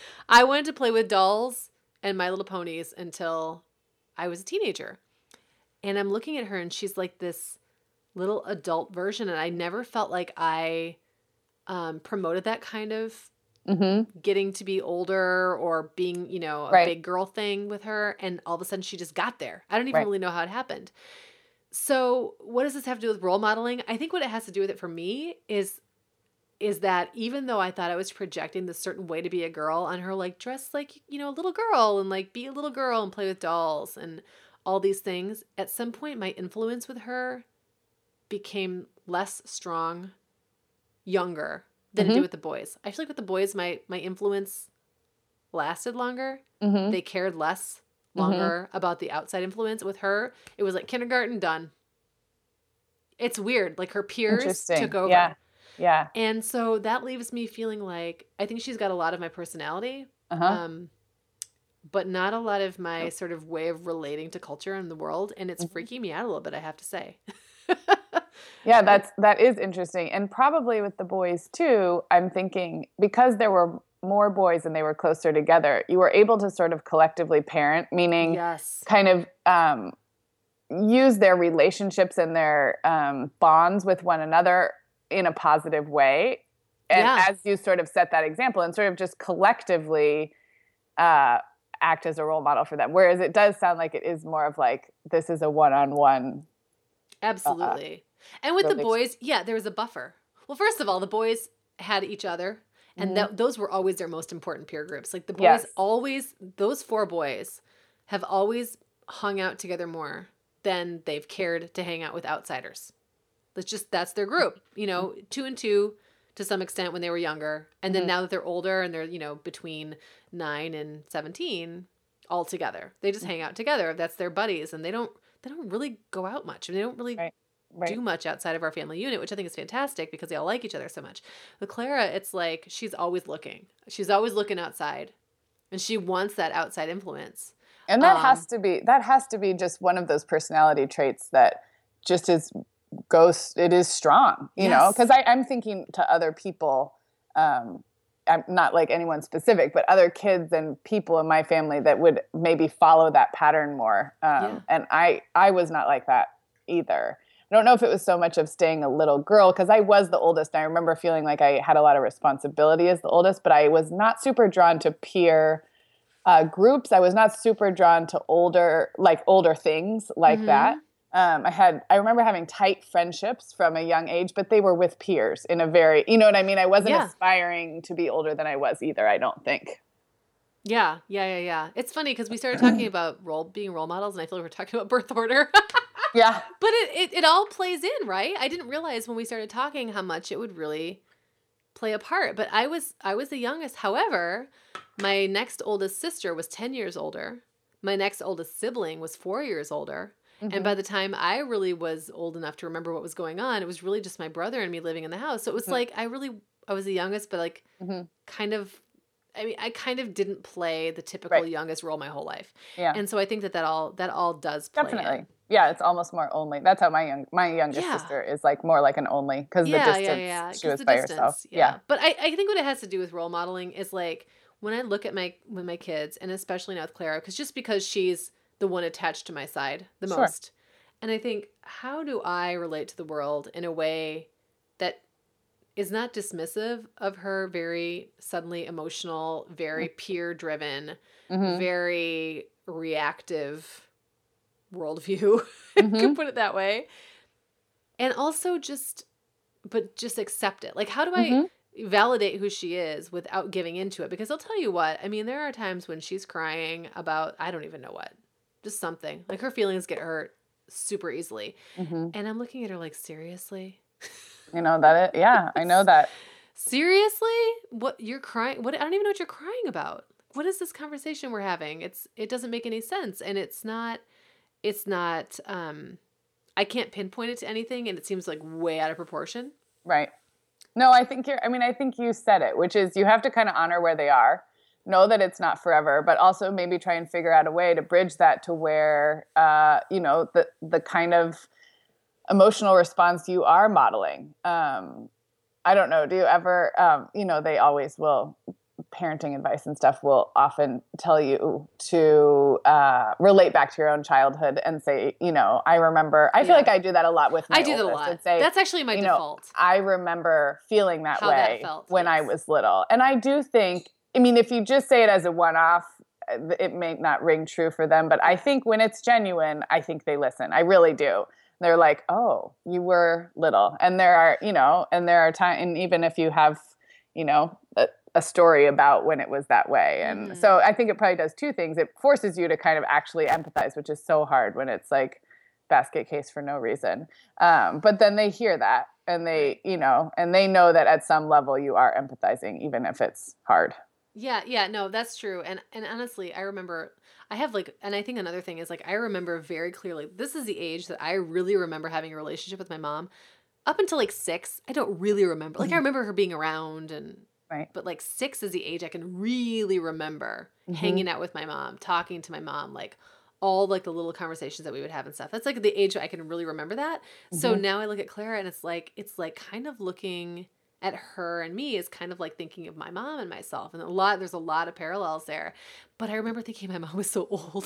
B: I wanted to play with dolls and My Little Ponies until I was a teenager. And I'm looking at her, and she's like this little adult version, and I never felt like I um, promoted that kind of
A: Mhm.
B: getting to be older or being, you know, a
A: Right.
B: big girl thing with her, and all of a sudden she just got there. I don't even
A: Right.
B: really know how it happened. So what does this have to do with role modeling? I think what it has to do with it for me is is that even though I thought I was projecting this certain way to be a girl on her, like dress like, you know, a little girl and like be a little girl and play with dolls and all these things, at some point my influence with her became less strong, younger than it
A: Mhm.
B: did with the boys. I feel like with the boys, my my influence lasted longer.
A: Mhm.
B: They cared less longer about the outside influence. With her, it was like kindergarten done. It's weird. Like her peers
A: Interesting.
B: took over.
A: Yeah. Yeah.
B: And so that leaves me feeling like I think she's got a lot of my personality,
A: Uh-huh.
B: um, but not a lot of my sort of way of relating to culture and the world. And it's
A: Mhm.
B: freaking me out a little bit, I have to say.
A: Yeah, that's that is interesting. And probably with the boys too, I'm thinking because there were more boys and they were closer together, you were able to sort of collectively parent, meaning
B: Yes.
A: kind of um, use their relationships and their um, bonds with one another in a positive way. And
B: Yeah.
A: as you sort of set that example and sort of just collectively uh, act as a role model for them. Whereas it does sound like it is more of like, this is a one-on-one.
B: Absolutely. Uh, and with the boys, yeah, there was a buffer. Well, first of all, the boys had each other, and mm-hmm. th- those were always their most important peer groups. Like the boys yes. always, those four boys have always hung out together more than they've cared to hang out with outsiders. That's just, that's their group, you know, two and two to some extent when they were younger. And then mm-hmm. now that they're older and they're, you know, between nine and seventeen all together, they just hang out together. That's their buddies. And they don't, they don't really go out much. I mean, they don't really
A: right. Right.
B: do much outside of our family unit, which I think is fantastic because they all like each other so much. With Clara, it's like, she's always looking, she's always looking outside and she wants that outside influence.
A: And that
B: um,
A: has to be, that has to be just one of those personality traits that just is goes, it is strong, you yes. know, because I'm thinking to other people, um, I'm not like anyone specific, but other kids and people in my family that would maybe follow that pattern more. Um, yeah. And I, I was not like that either. I don't know if it was so much of staying a little girl because I was the oldest. And I remember feeling like I had a lot of responsibility as the oldest, but I was not super drawn to peer uh, groups. I was not super drawn to older, like older things like mm-hmm. that. Um, I had, I remember having tight friendships from a young age, but they were with peers in a very, you know what I mean? I wasn't yeah. aspiring to be older than I was either, I don't think.
B: Yeah, yeah, yeah, yeah. It's funny because we started talking about role being role models, and I feel like we're talking about birth order.
A: Yeah.
B: But it, it, it all plays in, right? I didn't realize when we started talking how much it would really play a part. But I was I was the youngest. However, my next oldest sister was ten years older. My next oldest sibling was four years older. Mm-hmm. And by the time I really was old enough to remember what was going on, it was really just my brother and me living in the house. So it was mm-hmm. like I really, I was the youngest, but like mm-hmm. kind of, I mean, I kind of didn't play the typical right. youngest role my whole life.
A: Yeah.
B: And so I think that that all, that all does play
A: Definitely.
B: in.
A: Yeah, it's almost more only. That's how my young, my youngest yeah. sister is like more like an only because
B: yeah,
A: the distance,
B: yeah, yeah.
A: she was
B: the
A: by
B: distance,
A: herself.
B: Yeah.
A: yeah.
B: But I, I think what it has to do with role modeling is like when I look at my, with my kids and especially now with Clara, because just because she's the one attached to my side the
A: sure.
B: most. And I think, how do I relate to the world in a way that is not dismissive of her very suddenly emotional, very peer-driven, mm-hmm. very reactive worldview, mm-hmm. can put it that way. And also just, but just accept it. Like, how do I mm-hmm. validate who she is without giving into it? Because I'll tell you what, I mean, there are times when she's crying about, I don't even know what, just something. Like her feelings get hurt super easily. Mm-hmm. And I'm looking at her like, seriously?
A: You know that it, yeah, I know that.
B: Seriously? What you're crying? What I don't even know what you're crying about. What is this conversation we're having? It's it doesn't make any sense, and it's not it's not um I can't pinpoint it to anything, and it seems like way out of proportion.
A: Right. No, I think you're I mean, I think you said it, which is you have to kind of honor where they are. Know that it's not forever, but also maybe try and figure out a way to bridge that to where, uh, you know, the the kind of emotional response you are modeling. Um, I don't know. Do you ever, um, you know, they always will, parenting advice and stuff will often tell you to uh, relate back to your own childhood and say, you know, I remember, I feel yeah. like I do that a lot with my
B: I do that a lot.
A: Say,
B: That's actually my
A: you
B: default.
A: Know, I remember feeling that
B: How
A: way
B: that felt,
A: when
B: yes.
A: I was little. And I do think, I mean, if you just say it as a one-off, it may not ring true for them. But I think when it's genuine, I think they listen. I really do. They're like, oh, you were little. And there are, you know, and there are times, and even if you have, you know, a, a story about when it was that way. And mm-hmm. so I think it probably does two things. It forces you to kind of actually empathize, which is so hard when it's like basket case for no reason. Um, but then they hear that and they, you know, and they know that at some level you are empathizing, even if it's hard.
B: Yeah, yeah, no, that's true. And and honestly, I remember I have like, and I think another thing is like, I remember very clearly, this is the age that I really remember having a relationship with my mom. Up until like six, I don't really remember. Like I remember her being around and,
A: right.
B: but like six is the age I can really remember mm-hmm. hanging out with my mom, talking to my mom, like all like the little conversations that we would have and stuff. That's like the age I can really remember that. Mm-hmm. So now I look at Clara and it's like, it's like kind of looking at her and me is kind of like thinking of my mom and myself. And a lot, there's a lot of parallels there. But I remember thinking my mom was so old.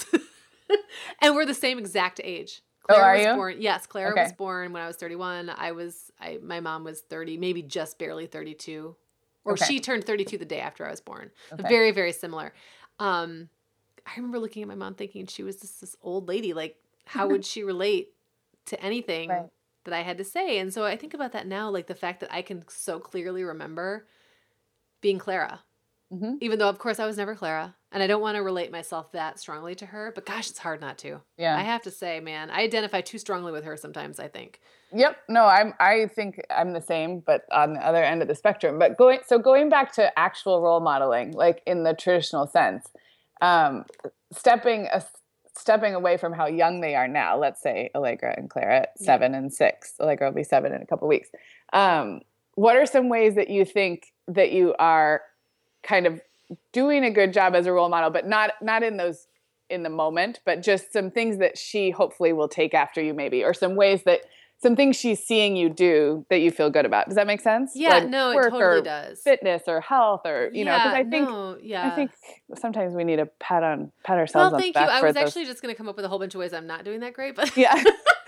B: And we're the same exact age. Clara
A: oh, are
B: was
A: you?
B: born. Yes, Clara
A: okay.
B: was born when I was thirty-one. I was, I, my mom was thirty, maybe just barely thirty-two. Or
A: okay.
B: she turned thirty-two the day after I was born.
A: Okay.
B: Very, very similar. Um, I remember looking at my mom thinking she was just this old lady. Like, how would she relate to anything
A: right.
B: that I had to say? And so I think about that now, like the fact that I can so clearly remember being Clara. Mm-hmm. Even though, of course, I was never Clara. And I don't want to relate myself that strongly to her. But gosh, it's hard not to.
A: Yeah.
B: I have to say, man, I identify too strongly with her sometimes, I think.
A: Yep. No, I'm, I think I'm the same, but on the other end of the spectrum. But going, so going back to actual role modeling, like in the traditional sense, um, stepping a, stepping away from how young they are now, let's say Allegra and Clara at seven yeah. and six, Allegra will be seven in a couple of weeks. Um, what are some ways that you think that you are kind of doing a good job as a role model, but not, not in those, in the moment, but just some things that she hopefully will take after you maybe, or some ways that, some things she's seeing you do that you feel good about. Does that make sense?
B: Yeah,
A: like
B: no, it totally does.
A: Fitness or health or, you
B: yeah,
A: know, because I think,
B: no, yeah.
A: I think sometimes we need a pat on, pat ourselves
B: well,
A: on
B: thank
A: the back.
B: you. I
A: for
B: was
A: those...
B: actually just going to come up with a whole bunch of ways I'm not doing that great, but
A: yeah.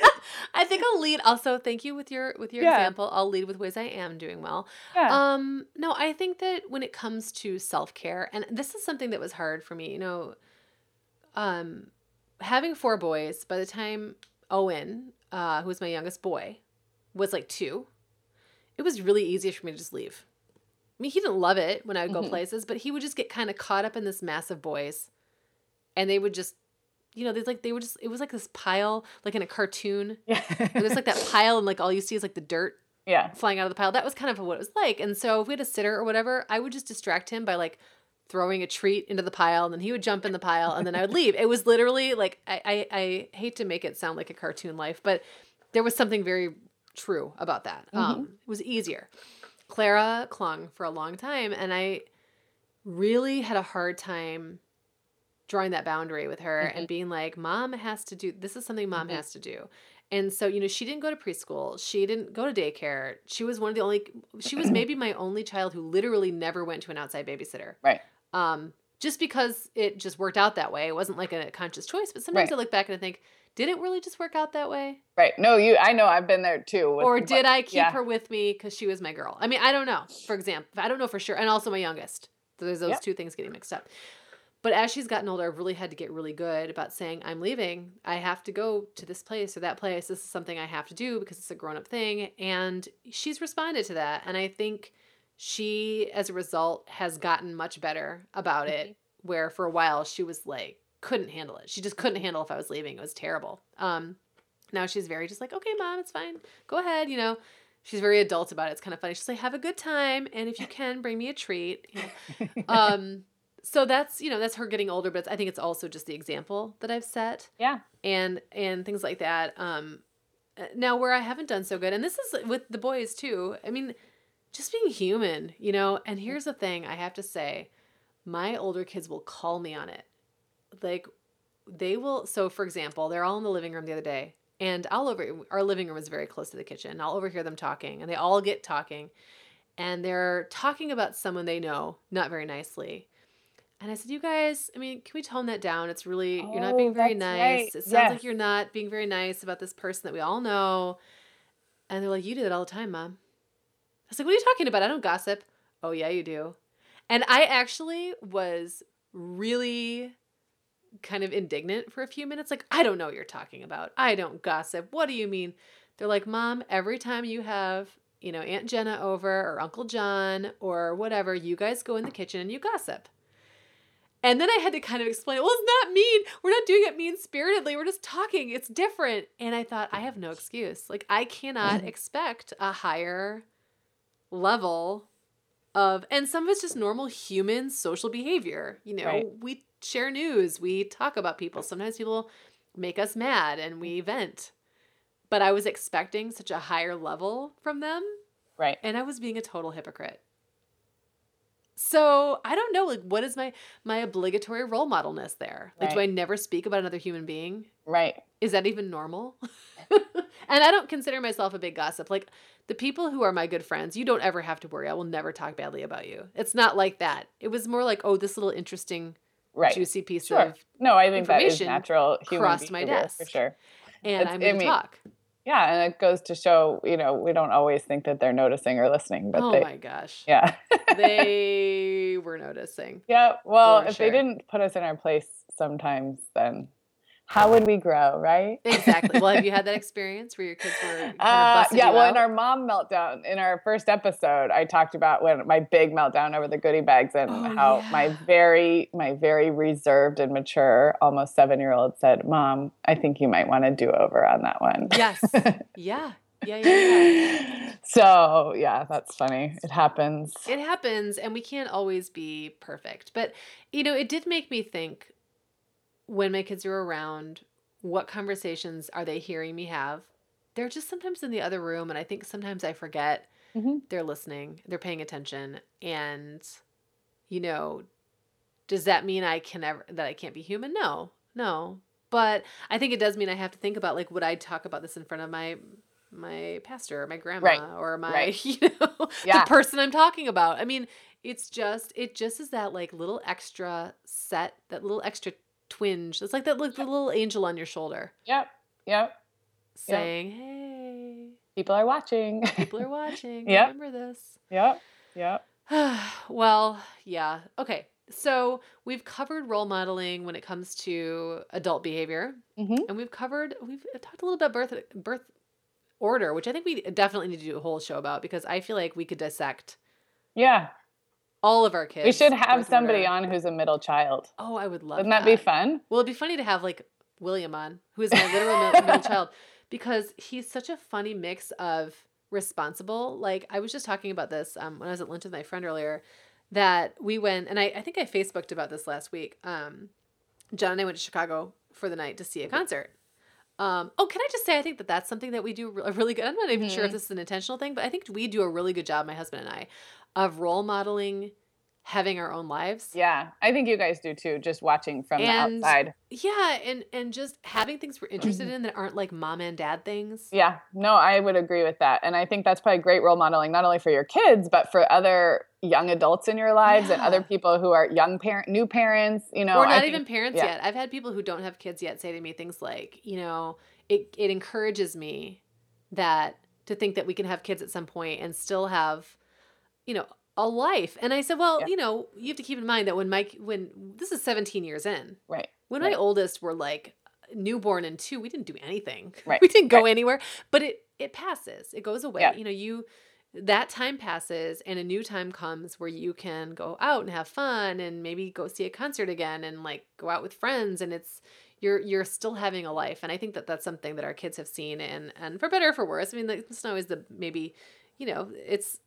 B: I think I'll lead. Also, thank you with your, with your
A: yeah.
B: example. I'll lead with ways I am doing well.
A: Yeah.
B: Um, no, I think that when it comes to self-care, and this is something that was hard for me, you know, um, having four boys, by the time Owen, uh, who was my youngest boy, was like two, it was really easy for me to just leave. I mean, he didn't love it when I would go mm-hmm. places, but he would just get kind of caught up in this mass of boys, and they would just, you know, there's like, they were just, it was like this pile, like in a cartoon.
A: Yeah.
B: There's like that pile and like all you see is like the dirt
A: yeah.
B: flying out of the pile. That was kind of what it was like. And so if we had a sitter or whatever, I would just distract him by like throwing a treat into the pile, and then he would jump in the pile, and then I would leave. It was literally like, I, I, I hate to make it sound like a cartoon life, but there was something very true about that. Mm-hmm. Um, it was easier. Clara clung for a long time, and I really had a hard time drawing that boundary with her mm-hmm. and being like, mom has to do, this is something mom mm-hmm. has to do. And so, you know, she didn't go to preschool. She didn't go to daycare. She was one of the only, she was maybe my only child who literally never went to an outside babysitter.
A: Right.
B: Um, just because it just worked out that way. It wasn't like a conscious choice, but sometimes right. I look back and I think, did it really just work out that way?
A: Right. No, you, I know I've been there too.
B: With, or did I keep
A: yeah.
B: her with me because she was my girl? I mean, I don't know, for example. I don't know for sure. And also my youngest. So there's those yep. two things getting mixed up. But as she's gotten older, I've really had to get really good about saying, I'm leaving. I have to go to this place or that place. This is something I have to do because it's a grown-up thing. And she's responded to that. And I think she, as a result, has gotten much better about mm-hmm. it, where for a while she was like, couldn't handle it. She just couldn't handle if I was leaving. It was terrible. Um, now she's very just like, okay, mom, it's fine. Go ahead. You know, she's very adult about it. It's kind of funny. She's like, have a good time. And if you can, bring me a treat. You know? um, So that's, you know, that's her getting older, but I think it's also just the example that I've set.
A: Yeah.
B: And, and things like that. Um, now where I haven't done so good, and this is with the boys too. I mean, just being human, you know, and here's the thing I have to say, my older kids will call me on it. Like they will. So for example, they're all in the living room the other day, and I'll over, our living room is very close to the kitchen. I'll overhear them talking, and they all get talking, and they're talking about someone they know, not very nicely. And I said, you guys, I mean, can we tone that down? It's really, oh, you're not being very nice. Right. It sounds yes. like you're not being very nice about this person that we all know. And they're like, you do that all the time, Mom. I was like, what are you talking about? I don't gossip. Oh, yeah, you do. And I actually was really kind of indignant for a few minutes. Like, I don't know what you're talking about. I don't gossip. What do you mean? They're like, Mom, every time you have, you know, Aunt Jenna over or Uncle John or whatever, you guys go in the kitchen and you gossip. And then I had to kind of explain, well, it's not mean. We're not doing it mean-spiritedly. We're just talking. It's different. And I thought, I have no excuse. Like, I cannot expect a higher level of, and some of it's just normal human social behavior. You know, right. we share news. We talk about people. Sometimes people make us mad and we vent. But I was expecting such a higher level from them.
A: Right.
B: And I was being a total hypocrite. So I don't know, like, what is my my obligatory role modelness there? Like, do I
A: Right.
B: never speak about another human being?
A: Right.
B: Is that even normal? And I don't consider myself a big gossip. Like, the people who are my good friends, you don't ever have to worry. I will never talk badly about you. It's not like that. It was more like, oh, this little interesting,
A: Right.
B: juicy piece
A: Sure.
B: of
A: No, I think that is
B: information
A: natural human
B: crossed my
A: behavior for
B: desk.
A: sure.
B: and
A: It's,
B: I'm
A: I
B: going to
A: mean,
B: talk.
A: yeah, and it goes to show, you know, we don't always think that they're noticing or listening, but
B: Oh
A: they,
B: my gosh.
A: yeah.
B: They were noticing.
A: Yeah, well,
B: For
A: if they
B: sure.
A: didn't put us in our place sometimes, then how would we grow, right?
B: Exactly. Well, have you had that experience where your kids were kind of
A: Uh,
B: busted
A: yeah,
B: you
A: well,
B: out?
A: in our mom meltdown, in our first episode, I talked about when my big meltdown over the goodie bags and
B: Oh,
A: how my
B: yeah.
A: very, my very reserved and mature, almost seven-year-old said, "Mom, I think you might want to do over on that one."
B: Yes. Yeah. Yeah, yeah, yeah.
A: So yeah, that's funny. It happens.
B: It happens, and we can't always be perfect. But, you know, it did make me think when my kids are around, what conversations are they hearing me have? They're just sometimes in the other room, and I think sometimes I forget
A: hmm
B: they're listening, they're paying attention. And, you know, does that mean I can ever, that I can't be human? No, no. But I think it does mean I have to think about, like, would I talk about this in front of my my pastor or my grandma
A: Right.
B: or my,
A: Right.
B: you know,
A: Yeah.
B: the person I'm talking about. I mean, it's just, it just is that like little extra set, that little extra twinge. It's like that look, the little angel on your shoulder
A: Yep. Yep.
B: saying, hey,
A: People are watching.
B: people are watching.
A: Yep.
B: Remember this.
A: Yep. Yep.
B: Well, yeah. Okay. So we've covered role modeling when it comes to adult behavior,
A: hmm
B: and we've covered, we've talked a little about birth, birth order, which I think we definitely need to do a whole show about, because I feel like we could dissect
A: Yeah.
B: all of our kids.
A: We should have
B: birth
A: somebody
B: order.
A: on who's a middle child.
B: Oh, I would love
A: Wouldn't that be fun?
B: Well, it'd be funny to have like William on, who is my literal mid- middle child, because he's such a funny mix of responsible. Like, I was just talking about this um, when I was at lunch with my friend earlier, that we went, and I, I think I Facebooked about this last week. Um, John and I went to Chicago for the night to see a concert. Um, oh, can I just say, I think that that's something that we do a really good, I'm not even sure if
A: Mhm.
B: this is an intentional thing, but I think we do a really good job, my husband and I, of role modeling having our own lives.
A: Yeah. I think you guys do too, just watching from
B: And
A: the outside.
B: yeah, and and just having things we're interested in that aren't like mom and dad things.
A: Yeah. No, I would agree with that. And I think that's probably great role modeling, not only for your kids, but for other young adults in your lives and other
B: Yeah.
A: people who are young parent, new parents, you know.
B: Or
A: I
B: not
A: think-
B: even parents
A: yeah.
B: yet. I've had people who don't have kids yet say to me things like, you know, it it encourages me that to think that we can have kids at some point and still have, you know, a life. And I said, well,
A: Yeah.
B: you know, you have to keep in mind that when Mike, when this is seventeen years in,
A: Right.
B: when
A: Right.
B: my oldest were like newborn and two, we didn't do anything.
A: Right.
B: We didn't go
A: Right.
B: anywhere, but it, it passes. It goes away.
A: Yeah.
B: You know, you, that time passes and a new time comes where you can go out and have fun and maybe go see a concert again and like go out with friends. And it's, you're, you're still having a life. And I think that that's something that our kids have seen, and, and for better or for worse. I mean, like, it's not always the, maybe, you know, it's,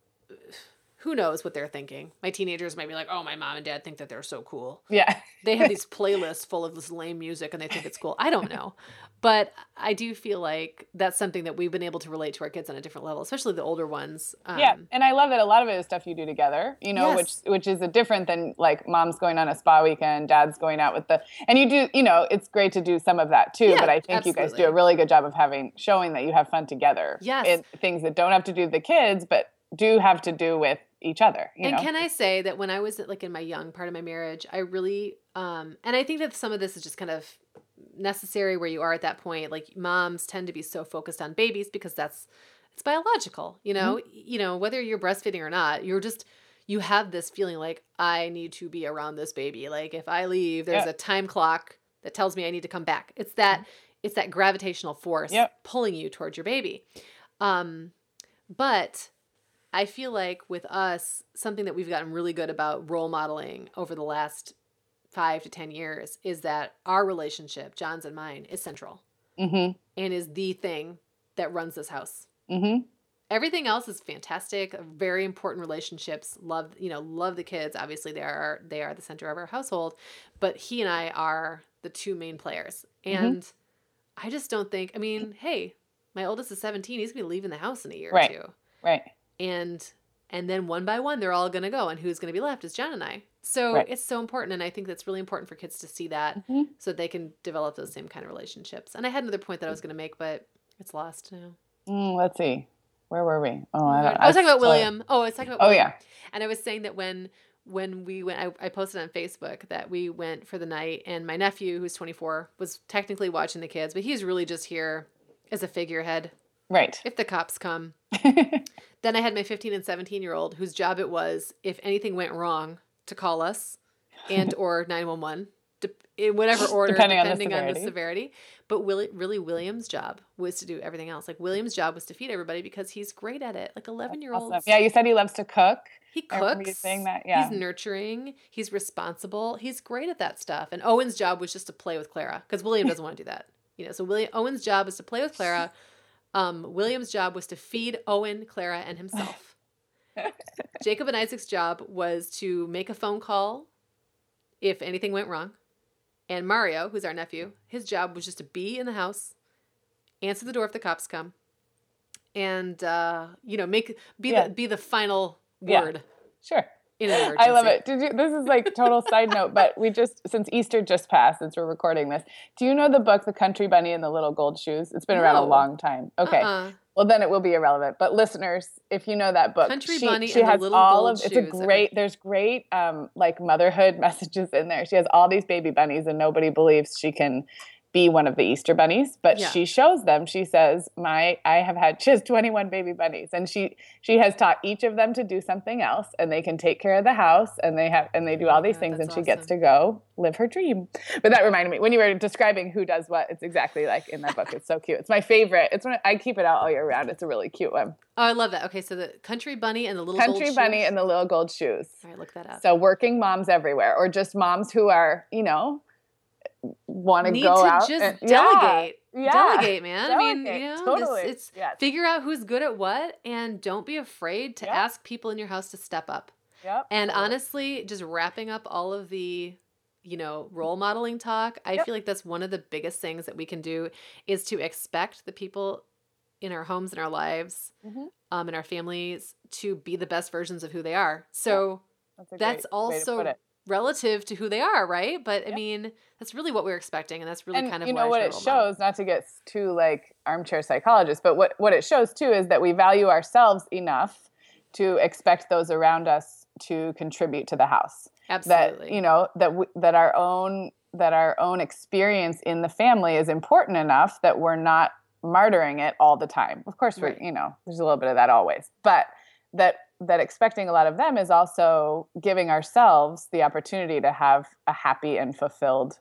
B: who knows what they're thinking. My teenagers might be like, oh, my mom and dad think that they're so cool.
A: Yeah.
B: They have these playlists full of this lame music and they think it's cool. I don't know. But I do feel like that's something that we've been able to relate to our kids on a different level, especially the older ones. Um,
A: Yeah, and I love that a lot of it is stuff you do together, you know,
B: Yes.
A: which which is a different than like mom's going on a spa weekend, dad's going out with the, and you do, you know, it's great to do some of that too.
B: Yeah,
A: but I think you guys do a
B: absolutely.
A: really good job of having showing that you have fun together.
B: Yes.
A: in things that don't have to do with the kids, but do have to do with each other. You
B: and
A: know,
B: can I say that when I was like in my young part of my marriage, I really, um, and I think that some of this is just kind of necessary where you are at that point. Like, moms tend to be so focused on babies because that's, it's biological, you know,
A: Mm-hmm.
B: you know, whether you're breastfeeding or not, you're just, you have this feeling like, I need to be around this baby. Like, if I leave, there's
A: Yeah.
B: a time clock that tells me I need to come back. It's that, it's that gravitational force
A: Yep.
B: pulling you towards your baby. Um, but I feel like with us, something that we've gotten really good about role modeling over the last five to ten years is that our relationship, John's and mine, is central
A: mm-hmm,
B: and is the thing that runs this house.
A: mm-hmm,
B: Everything else is fantastic. Very important relationships. Love, you know, love the kids. Obviously, they are they are the center of our household. But he and I are the two main players. And I just don't think. I mean, hey, my oldest is seventeen. He's gonna be leaving the house in a year
A: Right.
B: or two.
A: right,
B: And And then one by one, they're all going to go. And who's going to be left is Jen and I. So
A: Right.
B: it's so important. And I think that's really important for kids to see that
A: Mhm.
B: so that they can develop those same kind of relationships. And I had another point that I was going to make, but it's lost now.
A: Mm, let's see. Where were we? Oh,
B: Oh
A: I,
B: my
A: don't,
B: God. I was talking about
A: totally-
B: William. Oh, I was talking about
A: Oh,
B: William.
A: yeah.
B: And I was saying that when when we went, I, I posted on Facebook that we went for the night, and my nephew, who's twenty-four, was technically watching the kids, but he's really just here as a figurehead.
A: Right.
B: If the cops come. Then I had my fifteen and seventeen year old whose job it was, if anything went wrong, to call us and or nine one one, de- in whatever order,
A: Depending
B: depending,
A: on the
B: on, the
A: severity.
B: severity. But Willie, really, William's job was to do everything else. Like William's job was to feed everybody because he's great at it. Like eleven year olds.
A: Awesome. Yeah, you said he loves to cook.
B: He
A: I remember you
B: cooks.
A: saying that, yeah.
B: He's nurturing. He's responsible. He's great at that stuff. And Owen's job was just to play with Clara because William doesn't want to do that. You know, so William Owen's job was to play with Clara. Um, William's job was to feed Owen, Clara, and himself. Jacob and Isaac's job was to make a phone call if anything went wrong. And Mario, who's our nephew, his job was just to be in the house, answer the door if the cops come, and uh, you know, make be
A: Yeah.
B: the be the final
A: Yeah.
B: word
A: Sure.
B: in an emergency.
A: I love it. Did you? This is like total side note, but we just since Easter just passed, since we're recording this. Do you know the book, The Country Bunny and the Little Gold Shoes? It's been around
B: No.
A: a long time. Okay.
B: Uh-uh.
A: Well, then it will be irrelevant. But listeners, if you know that book,
B: Country
A: she,
B: Bunny
A: she
B: and the
A: has
B: Little
A: all
B: Gold
A: of. It's a
B: Shoes. Okay.
A: great. There's great um, like motherhood messages in there. She has all these baby bunnies, and nobody believes she can be one of the Easter bunnies, but
B: Yeah.
A: she shows them. She says, "My, I have had." She has twenty-one baby bunnies, and she she has taught each of them to do something else, and they can take care of the house, and they have and they do
B: Oh my
A: all these
B: God,
A: things, and
B: that's
A: she gets
B: awesome.
A: to go live her dream. But that reminded me when you were describing who does what. It's exactly like in that book. It's so cute. It's my favorite. It's one I keep it out all year round. It's a really cute one.
B: Oh, I love that. Okay, so the Country Bunny and the Little
A: Country
B: Gold
A: Bunny
B: Shoes.
A: and the Little Gold Shoes.
B: All right, look that up.
A: So working moms everywhere, or just moms who are, you know, want to
B: Need
A: go
B: to
A: out
B: just
A: and-
B: delegate.
A: Yeah, yeah.
B: Delegate, man. I mean,
A: Delegate,
B: you know,
A: totally.
B: this, it's
A: Yes.
B: figure out who's good at what, and don't be afraid to
A: Yep.
B: ask people in your house to step up.
A: Yep.
B: And
A: Totally.
B: honestly, just wrapping up all of the, you know, role modeling talk, I
A: Yep.
B: feel like that's one of the biggest things that we can do is to expect the people in our homes and our lives,
A: Mhm.
B: um, in our families to be the best versions of who they are. So
A: That's, a
B: that's
A: great way to put
B: also
A: it.
B: relative to who they are, right? But I
A: Yep.
B: mean, that's really what we're expecting, and that's really
A: And
B: kind of
A: you
B: why
A: know
B: I
A: what
B: try
A: it
B: to role model.
A: shows, not to get too like armchair psychologist, but what what it shows too is that we value ourselves enough to expect those around us to contribute to the house.
B: Absolutely.
A: That you know that we, that our own that our own experience in the family is important enough that we're not martyring it all the time. Of course, we're
B: Right.
A: you know there's a little bit of that always, but that that expecting a lot of them is also giving ourselves the opportunity to have a happy and fulfilled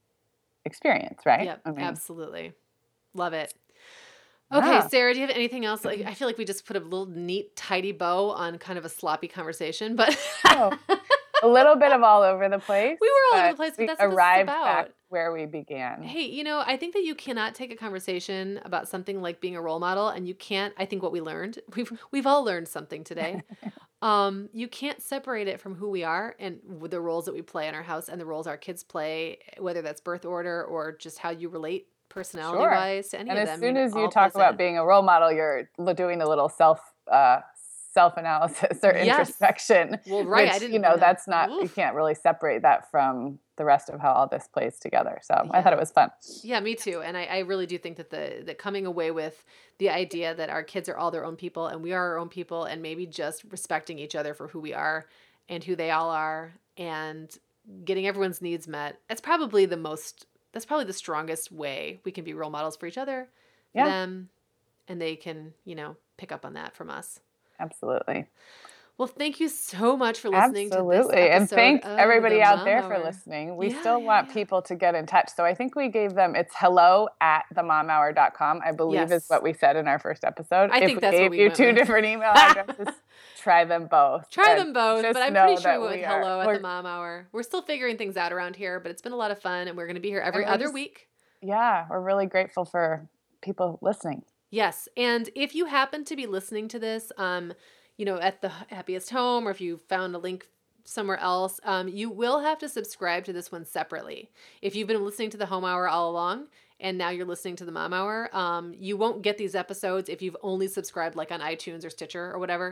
A: experience, right?
B: Yep,
A: I mean,
B: absolutely. Love it. Okay,
A: Yeah.
B: Sarah, do you have anything else? Like, I feel like we just put a little neat, tidy bow on kind of a sloppy conversation, but
A: Oh, a little bit of all over the place.
B: We were all over the
A: but
B: place, but
A: we
B: that's what this is
A: arrived
B: about.
A: back where we began.
B: hey, you know, I think that you cannot take a conversation about something like being a role model, and you can't. I think what we learned, we've we've all learned something today. um, you can't separate it from who we are and the roles that we play in our house and the roles our kids play, whether that's birth order or just how you relate personality wise to any
A: And
B: of
A: as
B: them.
A: soon
B: I mean,
A: as you
B: all
A: talk
B: plays
A: about
B: in.
A: being a role model, you're l- doing a little self uh, self analysis or
B: Yes.
A: introspection.
B: Well, right, I
A: Which,
B: didn't
A: you
B: know
A: know,
B: that.
A: that's not. You
B: Oof.
A: can't really separate that from the rest of how all this plays together. So I
B: Yeah.
A: thought it was fun.
B: Yeah, me too. And I, I really do think that the that coming away with the idea that our kids are all their own people and we are our own people, and maybe just respecting each other for who we are and who they all are, and getting everyone's needs met. That's probably the most. That's probably the strongest way we can be role models for each other, for
A: Yeah.
B: them, and they can, you know, pick up on that from us.
A: Absolutely.
B: Well, thank you so much for listening to this
A: Absolutely. And
B: episode
A: thanks
B: of
A: everybody
B: The
A: out
B: Mom
A: there for
B: Hour.
A: listening. We
B: Yeah,
A: still
B: yeah,
A: want
B: yeah.
A: people to get in touch. So I think we gave them, it's hello at the mom hour dot com, I believe
B: Yes.
A: is what we said in our first episode.
B: I
A: if
B: think
A: we
B: that's what
A: gave
B: we
A: you
B: went
A: two
B: with.
A: different email addresses, try them both.
B: Try
A: And
B: them both,
A: just
B: but I'm
A: know
B: pretty sure
A: that
B: we went
A: we are-
B: hello at
A: we're-
B: the Mom Hour. We're still figuring things out around here, but it's been a lot of fun, and we're going to be here every
A: And we're
B: other
A: just-
B: week.
A: Yeah, we're really grateful for people listening.
B: Yes, and if you happen to be listening to this, um, you know, at the happiest home, or if you found a link somewhere else, um, you will have to subscribe to this one separately. If you've been listening to the Home Hour all along, and now you're listening to the Mom Hour, um, you won't get these episodes if you've only subscribed like on iTunes or Stitcher or whatever.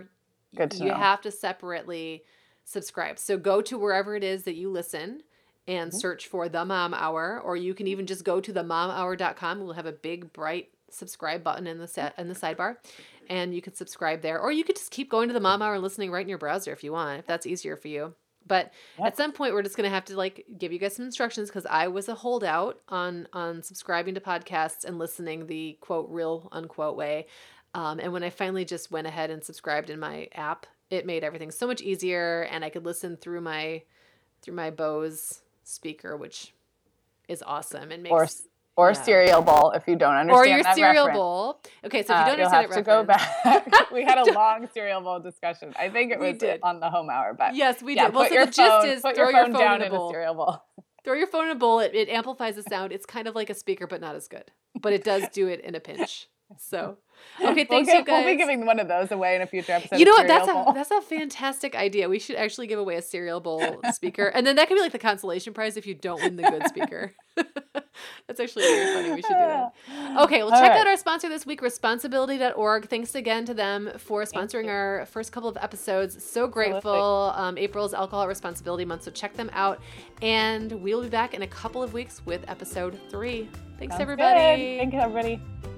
A: Good to
B: you
A: know.
B: have to separately subscribe. So go to wherever it is that you listen and mm-hmm. search for The Mom Hour, or you can even just go to the mom hour dot com. We'll have a big bright subscribe button in the set in the sidebar, and you can subscribe there, or you could just keep going to The Mom Hour and listening right in your browser if you want, if that's easier for you. But yep. at some point, we're just going to have to like give you guys some instructions, because I was a holdout on on subscribing to podcasts and listening the quote real unquote way. Um, and when I finally just went ahead and subscribed in my app, it made everything so much easier, and I could listen through my through my Bose speaker, which is awesome and makes.
A: Or, or
B: yeah.
A: cereal bowl if you don't understand
B: or your
A: that
B: cereal
A: reference.
B: bowl. Okay, so if you don't
A: uh,
B: understand
A: you'll have
B: it,
A: to
B: reference,
A: go back. We had a long cereal bowl discussion. I think it was
B: did.
A: on the home hour, but
B: yes, we
A: yeah,
B: did. Well,
A: put
B: so
A: your
B: the
A: phone,
B: gist is
A: put
B: throw
A: your phone,
B: your phone
A: down
B: in a
A: in a
B: bowl.
A: cereal bowl.
B: Throw your phone in a bowl. It, it amplifies the sound. It's kind of like a speaker, but not as good. But it does do it in a pinch. So, okay, thanks,
A: we'll give,
B: you guys.
A: We'll be giving one of those away in a future episode.
B: You know what? That's
A: bowl.
B: a that's a fantastic idea. We should actually give away a cereal bowl speaker, and then that could be like the consolation prize if you don't win the good speaker. That's actually very funny. We should do that. Okay, well, check right. out our sponsor this week, responsibility dot org. Thanks again to them for sponsoring our first couple of episodes. So grateful. Um, April's Alcohol Responsibility Month, so check them out. And we'll be back in a couple of weeks with episode three. Thanks,
A: Sounds
B: everybody.
A: Good. Thank you, everybody.